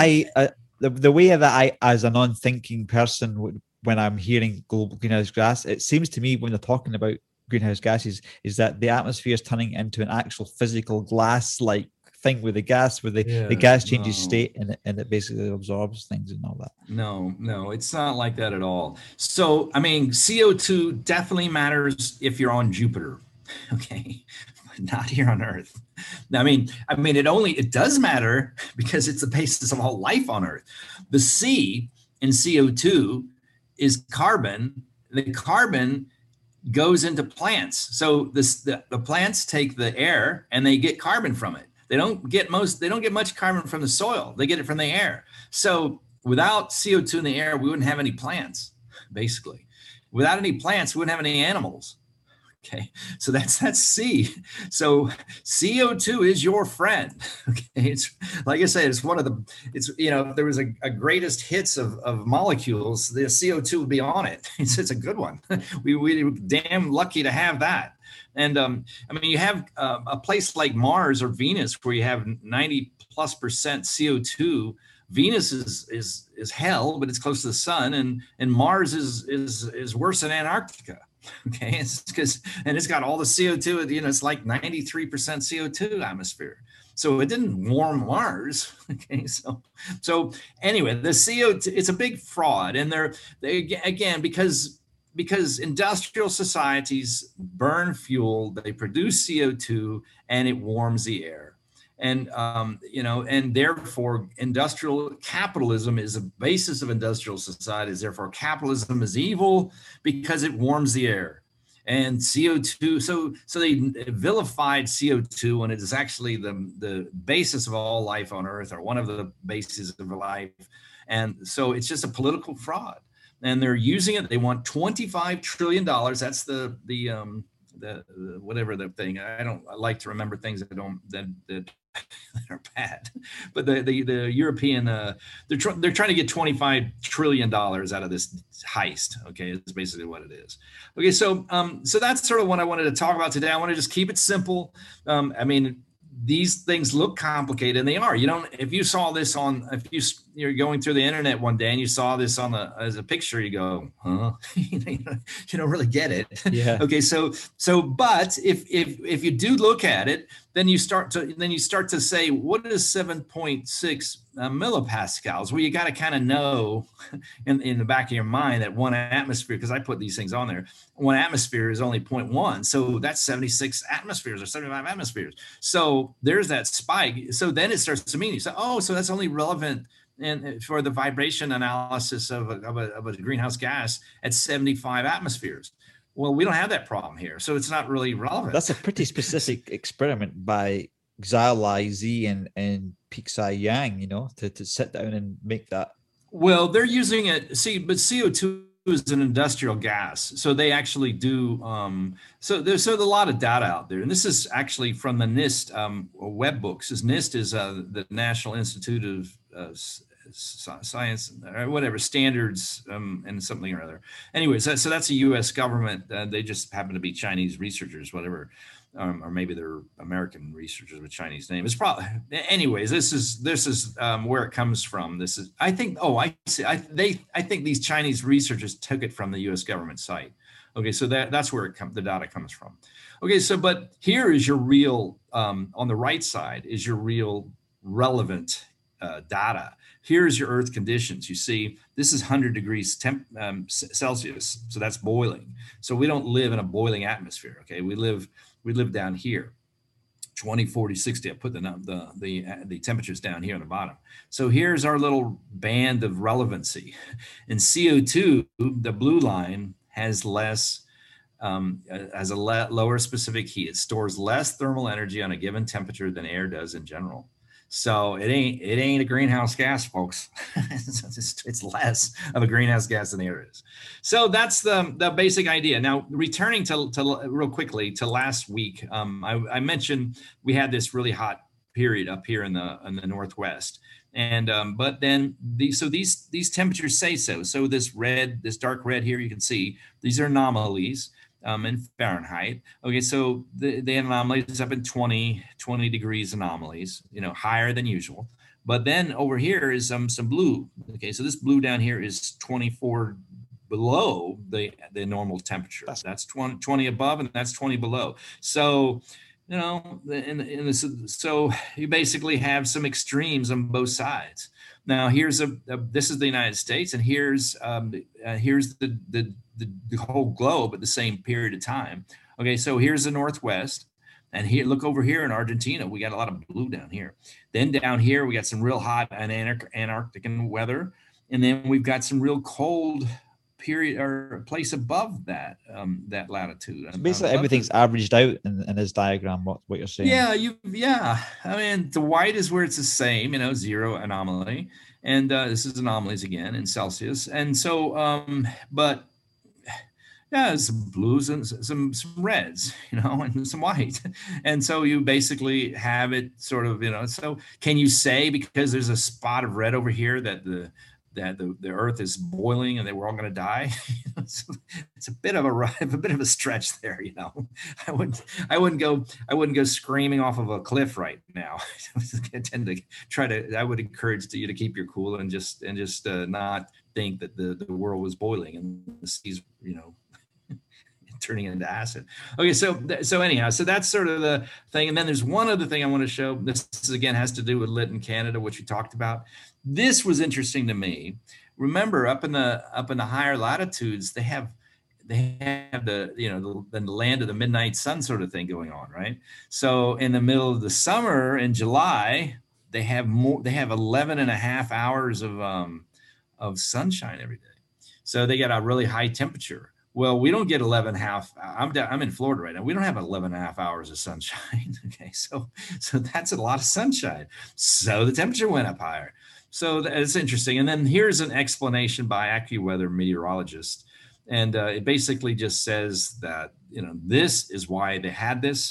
that I, as a non-thinking person, when I'm hearing global greenhouse gas, it seems to me when they're talking about greenhouse gases is that the atmosphere is turning into an actual physical glass-like thing with the gas, where the gas changes state and it basically absorbs things and all that. No, it's not like that at all. So, I mean, CO2 definitely matters if you're on Jupiter, okay, but not here on Earth. I mean, it does matter because it's the basis of all life on Earth. The C in CO2 is carbon. The carbon goes into plants. So the plants take the air and they get carbon from it. They don't get much carbon from the soil. They get it from the air. So without CO2 in the air, we wouldn't have any plants, basically. Without any plants, we wouldn't have any animals. Okay, so that's C. So CO2 is your friend. Okay, it's like I said, it's one of the. It's if there was a greatest hits of molecules, the CO2 would be on it. It's a good one. We're damn lucky to have that. And you have a place like Mars or Venus where you have 90+% CO2. Venus is hell, but it's close to the sun, and Mars is worse than Antarctica. Okay, it's got all the CO2. It's like 93% CO2 atmosphere. So it didn't warm Mars. Okay, so anyway, the CO2, it's a big fraud, and they again because industrial societies burn fuel, they produce CO2, and it warms the air. And, and therefore industrial capitalism is a basis of industrial societies. Therefore capitalism is evil because it warms the air. And CO2, so they vilified CO2 when it is actually the basis of all life on Earth, or one of the bases of life. And so it's just a political fraud. And they're using it. They want $25 trillion. That's the whatever the thing. I like to remember things that are bad. but the European they're trying to get $25 trillion out of this heist. Okay, it's basically what it is. Okay, so so that's sort of what I wanted to talk about today. I want to just keep it simple. I mean, these things look complicated, and they are. You don't, if you saw this on, if you're going through the internet one day and you saw this on as a picture, you go, huh? You don't really get it. Yeah. Okay. So, but if you do look at it, then you start to say, what is 7.6 millipascals? Well, you got to kind of know in the back of your mind that one atmosphere, because I put these things on there, one atmosphere is only 0.1. So that's 76 atmospheres or 75 atmospheres. So there's that spike. So then it starts to mean, you say, oh, so that's only relevant and for the vibration analysis of a greenhouse gas at 75 atmospheres. Well, we don't have that problem here, so it's not really relevant. That's a pretty specific experiment by Xiaolai Zi and Pixai Yang, you know, to sit down and make that. Well, they're using it. See, but CO2 is an industrial gas, so they actually do. So there's a lot of data out there, and this is actually from the NIST web books. NIST is the National Institute of Science or whatever standards and something or other. Anyways, so that's a U.S. government. They just happen to be Chinese researchers, whatever, or maybe they're American researchers with Chinese name. It's probably. Anyways, this is where it comes from. This is, I think. Oh, I see. I think these Chinese researchers took it from the U.S. government site. Okay, so that's where the data comes from. Okay, so but here is your real on the right side is your real relevant data. Here's your Earth conditions. You see, this is 100 degrees Celsius, so that's boiling. So we don't live in a boiling atmosphere. Okay, we live down here, 20, 40, 60. I put the temperatures down here on the bottom. So here's our little band of relevancy. In CO2, the blue line has less. Has a lower specific heat. It stores less thermal energy on a given temperature than air does in general. So it ain't a greenhouse gas, folks. It's less of a greenhouse gas than air is. So that's the basic idea. Now, returning to real quickly to last week, I mentioned we had this really hot period up here in the Northwest, and but then these temperatures say so. So this dark red here, you can see these are anomalies. In Fahrenheit. Okay, so the anomaly is up in 20 degrees anomalies, you know, higher than usual. But then over here is some blue. Okay, so this blue down here is 24 below the normal temperature. That's 20 above, and that's 20 below. So, you know, so you basically have some extremes on both sides. Now here's this is the United States, and here's the whole globe at the same period of time. Okay, so here's the Northwest, and here, look over here in Argentina, we got a lot of blue down here. Then down here, we got some real hot and Antarctic weather, and then we've got some real cold period or place above that that latitude. So basically, everything's averaged out in this diagram. What you're saying? Yeah. I mean, the white is where it's the same, you know, zero anomaly, and this is anomalies again in Celsius, and so but. Yeah, some blues and some reds, you know, and some white. And so you basically have it sort of, you know, so can you say because there's a spot of red over here that the earth is boiling and that we're all going to die? It's a bit of a stretch there, you know. I wouldn't go screaming off of a cliff right now. I would encourage you to keep your cool and just not think that the world was boiling and the seas, you know, turning into acid. Okay, so anyhow, so that's sort of the thing. And then there's one other thing I want to show. This again has to do with Lytton, Canada, which we talked about. This was interesting to me. Remember, up in the higher latitudes, they have the, you know, the land of the midnight sun sort of thing going on, right? So in the middle of the summer in July, they have 11 and a half hours of sunshine every day. So they got a really high temperature. Well, we don't get 11 and a half. I'm in Florida right now. We don't have 11 and a half hours of sunshine. Okay, so that's a lot of sunshine. So the temperature went up higher. So it's interesting. And then here's an explanation by AccuWeather meteorologist, and it basically just says that, you know, this is why they had this.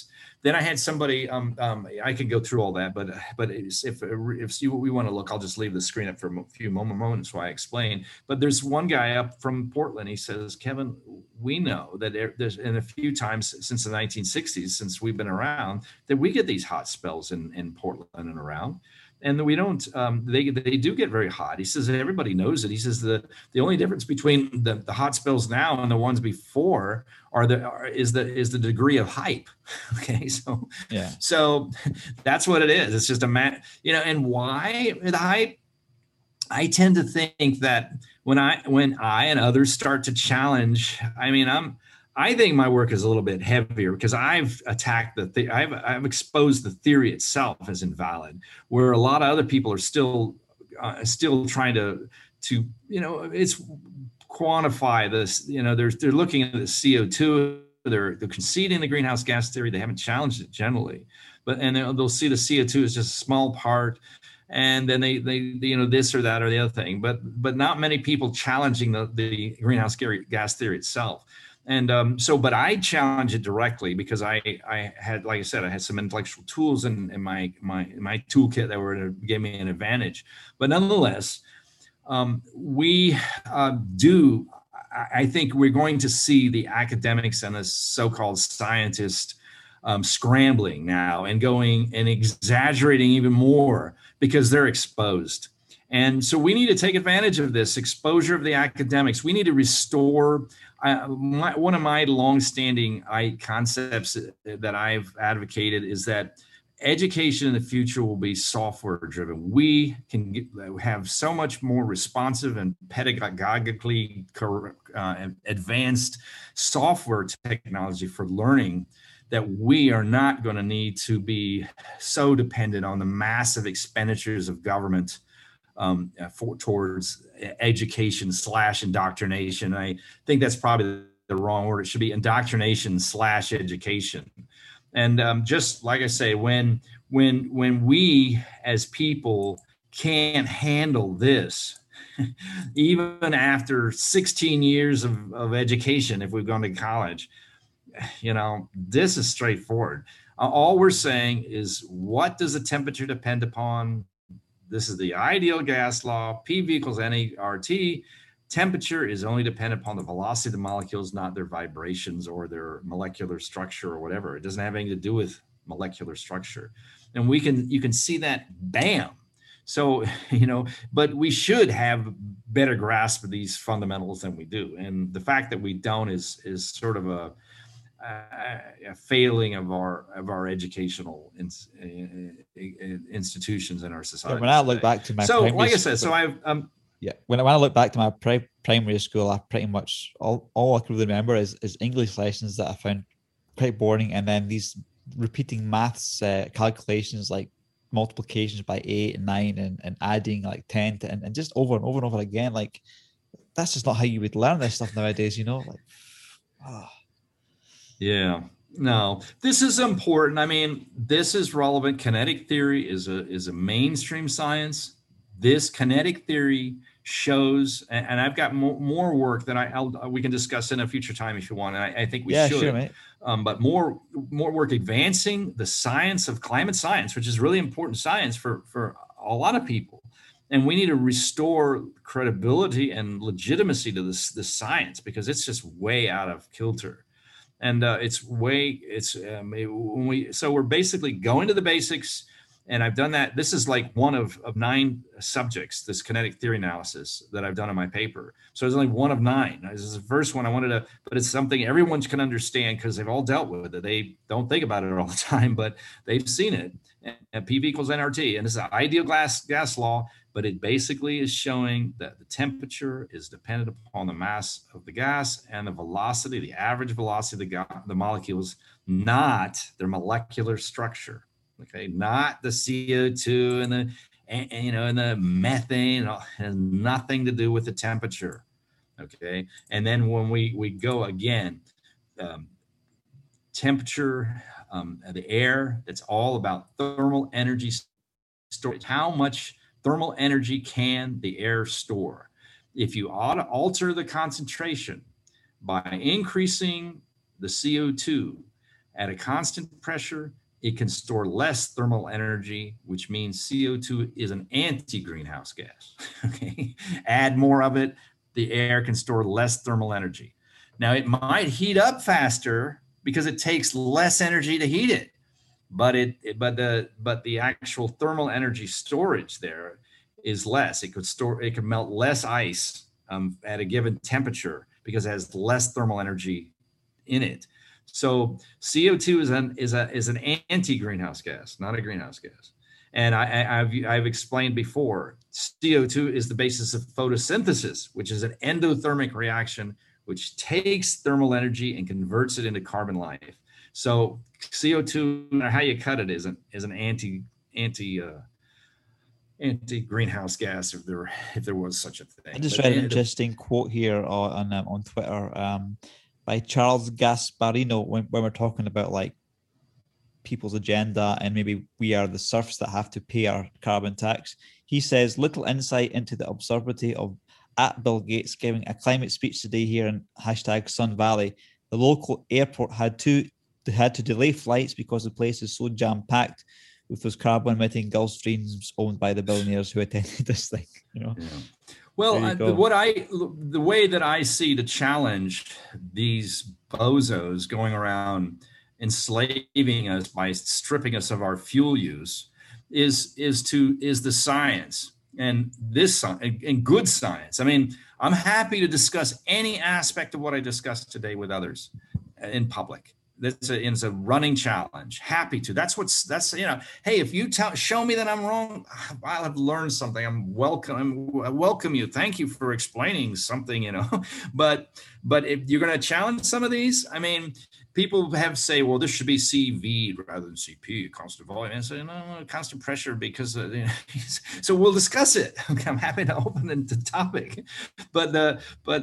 then I had somebody. I could go through all that, but if we want to look, I'll just leave the screen up for a few moments while I explain. But there's one guy up from Portland. He says, Kevin, we know that there's in a few times since the 1960s, since we've been around, that we get these hot spells in Portland and around. And we don't. They do get very hot. He says that everybody knows it. He says the only difference between the hot spells now and the ones before is the degree of hype. Okay, so yeah, so that's what it is. It's just and why the hype? I tend to think that when I and others start to challenge, I think my work is a little bit heavier because I've attacked I've exposed the theory itself as invalid, where a lot of other people are still trying to it's quantify this. They're looking at the CO2. They're conceding the greenhouse gas theory. They haven't challenged it generally, and they'll see the CO2 as just a small part. And then they this or that or the other thing, but not many people challenging the greenhouse gas theory itself. And but I challenge it directly because I had, like I said, I had some intellectual tools in my toolkit that gave me an advantage. But nonetheless, we do. I think we're going to see the academics and the so-called scientists scrambling now and going and exaggerating even more because they're exposed. And so we need to take advantage of this exposure of the academics. We need to restore one of my longstanding concepts that I've advocated is that education in the future will be software driven. We can have so much more responsive and pedagogically advanced software technology for learning that we are not going to need to be so dependent on the massive expenditures of government towards education / indoctrination. I think that's probably the wrong word. It should be indoctrination / education. And just like I say, when we as people can't handle this, even after 16 years of education, if we've gone to college, this is straightforward. All we're saying is, what does the temperature depend upon? This is the ideal gas law. PV equals nRT. Temperature is only dependent upon the velocity of the molecules, not their vibrations or their molecular structure or whatever. It doesn't have anything to do with molecular structure. And you can see that, bam. So, but we should have better grasp of these fundamentals than we do. And the fact that we don't is sort of a failing of our educational institutions in our society. When I look back to my like I said, so I've when I look back to my primary school, I pretty much all I can really remember is English lessons that I found quite boring, and then these repeating maths calculations like multiplications by 8 and 9 and adding like 10 to, and just over and over and over again. Like, that's just not how you would learn this stuff nowadays, Yeah, no, this is important. This is relevant. Kinetic theory is a mainstream science. This kinetic theory shows, and I've got more work that we can discuss in a future time if you want. And I think we should. Sure, mate. But more work advancing the science of climate science, which is really important science for a lot of people. And we need to restore credibility and legitimacy to this science, because it's just way out of kilter. And so we're basically going to the basics, and I've done that. This is like one of 9 subjects, this kinetic theory analysis that I've done in my paper. So it's only one of 9. This is the first one I wanted to, but it's something everyone can understand because they've all dealt with it. They don't think about it all the time, but they've seen it. And PV equals nRT, and this is an ideal gas law, but it basically is showing that the temperature is dependent upon the mass of the gas and the velocity, the average velocity of the molecules, not their molecular structure. Okay, not the CO2 and the methane. It has nothing to do with the temperature. Okay, and then when we go again, temperature, the air. It's all about thermal energy storage. How much thermal energy can the air store? If you ought to alter the concentration by increasing the CO2 At a constant pressure, it can store less thermal energy, which means CO2 is an anti-greenhouse gas. Okay, add more of it, the air can store less thermal energy. Now, it might heat up faster because it takes less energy to heat it, but the actual thermal energy storage there is less. It could melt less ice at a given temperature because it has less thermal energy in it. So CO2 is an anti-greenhouse gas, not a greenhouse gas. And I've explained before, CO2 is the basis of photosynthesis, which is an endothermic reaction which takes thermal energy and converts it into carbon life. So CO2, no matter how you cut it, is an anti greenhouse gas, if there was such a thing. I just read an interesting quote here on Twitter by Charles Gasparino when we're talking about like people's agenda and maybe we are the serfs that have to pay our carbon tax. He says little insight into the absurdity of at Bill Gates giving a climate speech today here in #Sun Valley. The local airport had to delay flights because the place is so jam-packed with those carbon-emitting Gulfstreams owned by the billionaires who attended this thing. Yeah. Well, the way that I see to challenge these bozos going around enslaving us by stripping us of our fuel use is the science and good science. I mean, I'm happy to discuss any aspect of what I discussed today with others in public. It's a running challenge. Happy to. That's hey, if you show me that I'm wrong, I'll have learned something. I welcome you. Thank you for explaining something, But if you're going to challenge some of these, I mean, people say, well, this should be CV rather than CP, constant volume. And I say, no, constant pressure because so we'll discuss it. Okay, I'm happy to open the topic, but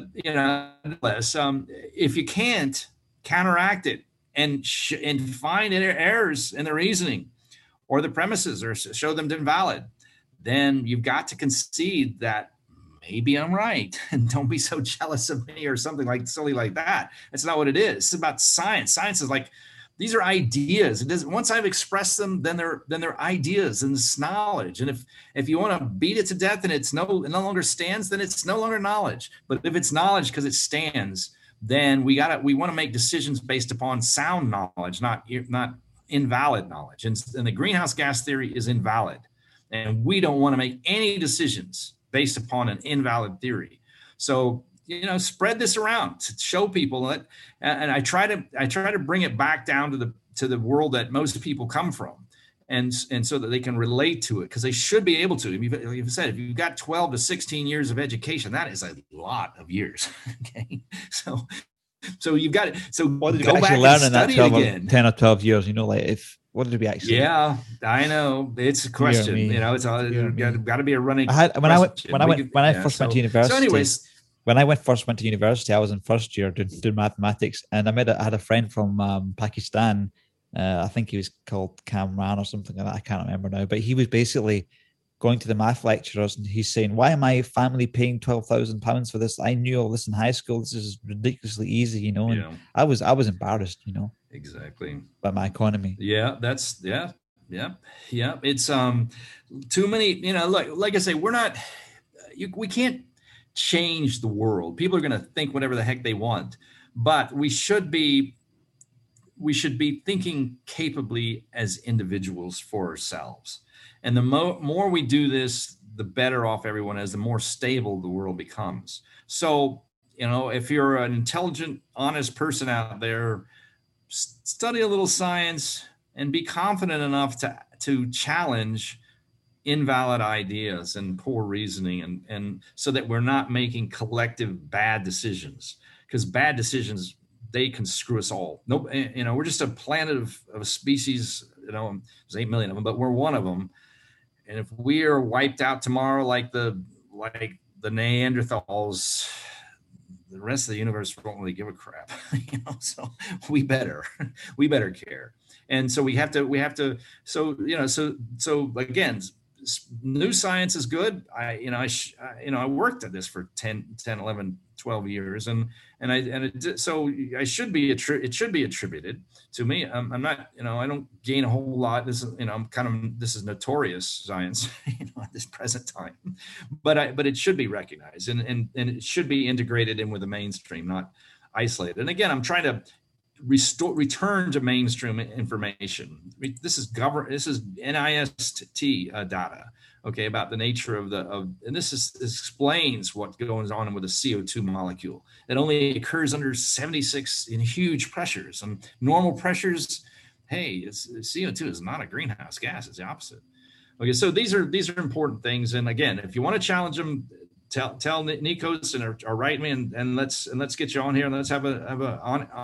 if you can't counteract it and find errors in the reasoning or the premises or show them invalid, then you've got to concede that maybe I'm right and don't be so jealous of me or something like silly like that. That's not what it is. It's about science. Science is like, these are ideas. It doesn't, once I've expressed them, then they're ideas and it's knowledge. And if you want to beat it to death and it no longer stands, then it's no longer knowledge. But if it's knowledge because it stands, then we want to make decisions based upon sound knowledge, not invalid knowledge. And the greenhouse gas theory is invalid. And we don't want to make any decisions based upon an invalid theory. So, spread this around to show people that, and I try to bring it back down to the world that most people come from. And so that they can relate to it, because they should be able to. Like you said, if you've got 12 to 16 years of education, that is a lot of years. Okay, so you've got it. So what did you go back actually learn and study in that again. 10 or 12 years? What did we actually? Yeah, I know it's a question. It's got to be a running. When I first went to university. So, anyways. When I first went to university, I was in first year doing mathematics, and I had a friend from Pakistan. I think he was called Kamran or something like that. I can't remember now. But he was basically going to the math lecturers and he's saying, why am my family paying £12,000 for this? I knew all this in high school. This is ridiculously easy, And yeah. I was embarrassed, Exactly. By my economy. Yeah, It's too many, like I say, we can't change the world. People are going to think whatever the heck they want, but we should be thinking capably as individuals for ourselves. And the more we do this, the better off everyone is, the more stable the world becomes. So, if you're an intelligent, honest person out there, study a little science and be confident enough to challenge invalid ideas and poor reasoning, and so that we're not making collective bad decisions, because bad decisions, they can screw us all. No, we're just a planet of a species. There's 8 million of them, but we're one of them. And if we are wiped out tomorrow, like the Neanderthals, the rest of the universe won't really give a crap. So we better care. And so we have to. So again, new science is good. I worked at this for 10, 11, 12 years, so I should be it should be attributed to me. I'm not, I don't gain a whole lot. This is, this is notorious science, at this present time, but it should be recognized, and it should be integrated in with the mainstream, not isolated. And again, I'm trying to return to mainstream information. This is NIST data, okay, about the nature of and this explains what goes on with a CO2 molecule. It only occurs under 76 in huge pressures, and normal pressures, hey, CO2 is not a greenhouse gas; it's the opposite. Okay, so these are important things. And again, if you want to challenge them, tell Nikos or write me, and let's get you on here, and let's have a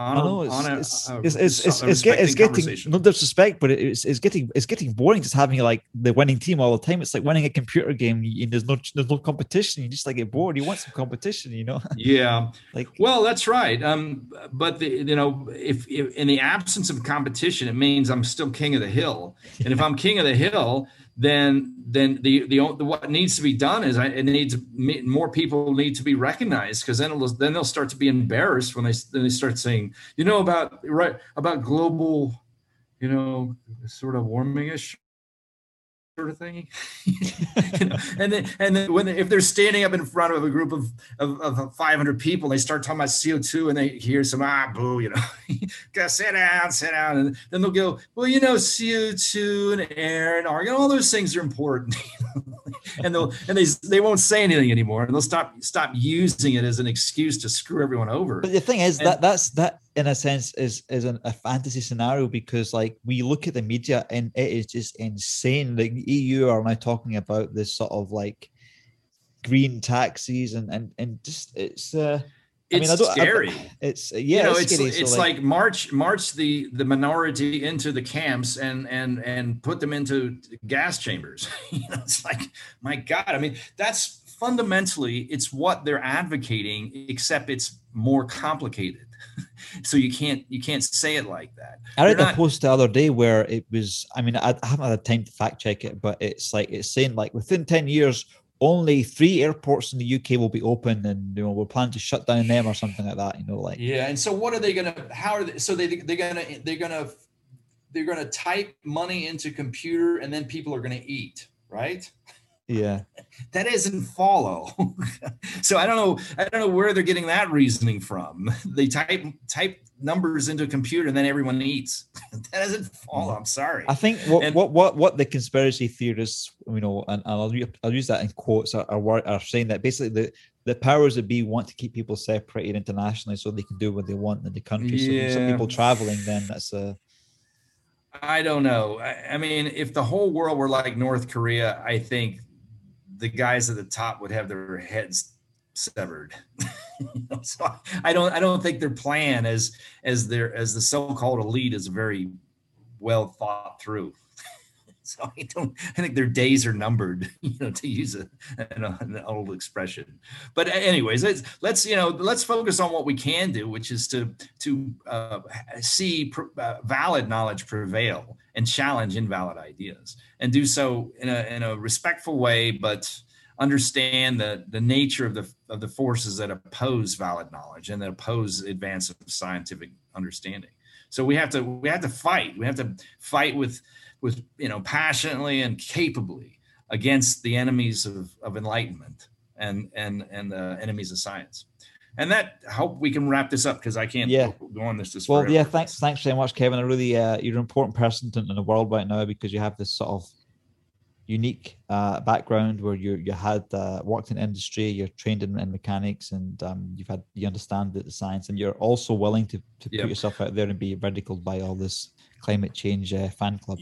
getting, no disrespect, but it's getting boring just having like the winning team all the time. It's like winning a computer game and there's no competition. You just like get bored. You want some competition, Yeah. Well, that's right. But if in the absence of competition, it means I'm still king of the hill. And if I'm king of the hill, then the what needs to be done is more people need to be recognized, because then they'll start to be embarrassed when they start saying, about global, sort of warming-ish sort of thing. And then if they're standing up in front of a group of 500 people, they start talking about CO2, and they hear some boo, go sit down, and then they'll go, well, CO2 and air and argon, all those things are important. and they won't say anything anymore, and they'll stop using it as an excuse to screw everyone over. But the thing is, that in a sense is a fantasy scenario, because like we look at the media and it is just insane. Like the EU are now talking about this sort of like green taxis and just it's scary. It's scary. It's like march the minority into the camps and put them into gas chambers. It's like, my God. I mean, that's fundamentally, it's what they're advocating, except it's more complicated. So you can't say it like that. I read a post the other day where it was, I haven't had time to fact check it, but it's saying like within 10 years, only 3 airports in the UK will be open, and we're planning to shut down them or something like that. Yeah. And so what are they gonna? How are they? So they're gonna type money into computer, and then people are gonna eat, right? Yeah. That doesn't follow. So I don't know where they're getting that reasoning from. They type numbers into a computer and then everyone eats. That doesn't follow. I'm sorry. I think what the conspiracy theorists, and I'll use that in quotes, are saying that basically the powers that be want to keep people separated internationally so they can do what they want in the country. Yeah. So some people traveling, then that's I don't know. I mean, if the whole world were like North Korea, I think the guys at the top would have their heads severed. So I don't think their plan as the so-called elite is very well thought through. So I think their days are numbered, to use an old expression. But anyways, let's focus on what we can do, which is to see valid knowledge prevail and challenge invalid ideas, and do so in a respectful way, but understand the nature of the forces that oppose valid knowledge and that oppose advance of scientific understanding. So we have to fight. We have to fight with passionately and capably against the enemies of enlightenment and enemies of science. And that, I hope we can wrap this up, because I can't go on this forever. Well, yeah, thanks very much, Kevin. I really, you're an important person in the world right now, because you have this sort of unique background where you had worked in industry, you're trained in mechanics, and you understand the science, and you're also willing to put yourself out there and be ridiculed by all this climate change fan club.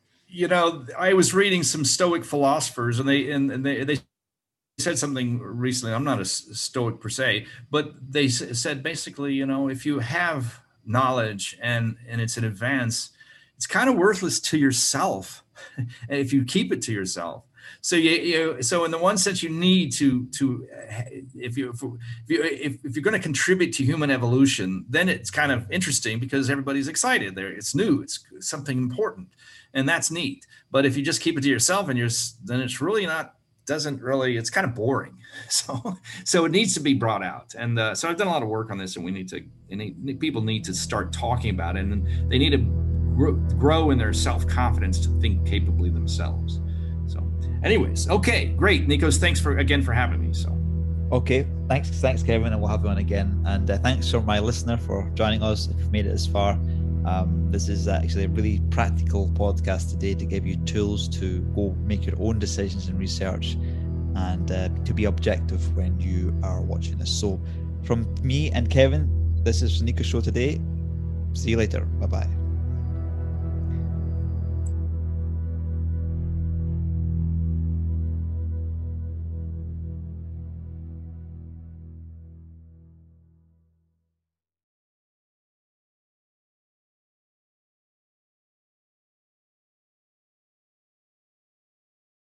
I was reading some Stoic philosophers, and they said something recently. I'm not a Stoic per se, but they said basically, if you have knowledge and it's an advance, it's kind of worthless to yourself if you keep it to yourself. So so in the one sense, you need to if you're going to contribute to human evolution, then it's kind of interesting because everybody's excited there. It's new. It's something important, and that's neat. But if you just keep it to yourself then it's really not doesn't really, it's kind of boring. So it needs to be brought out. And so I've done a lot of work on this, and people need to start talking about it, and they need to grow in their self-confidence to think capably themselves. So anyways, okay, great. Nikos, thanks again for having me. So. Okay, thanks Kevin, and we'll have you on again. And thanks for my listener for joining us. If you've made it this far, this is actually a really practical podcast today to give you tools to go make your own decisions and research, and to be objective when you are watching this. So from me and Kevin, this is Nikos Show today. See you later. Bye-bye.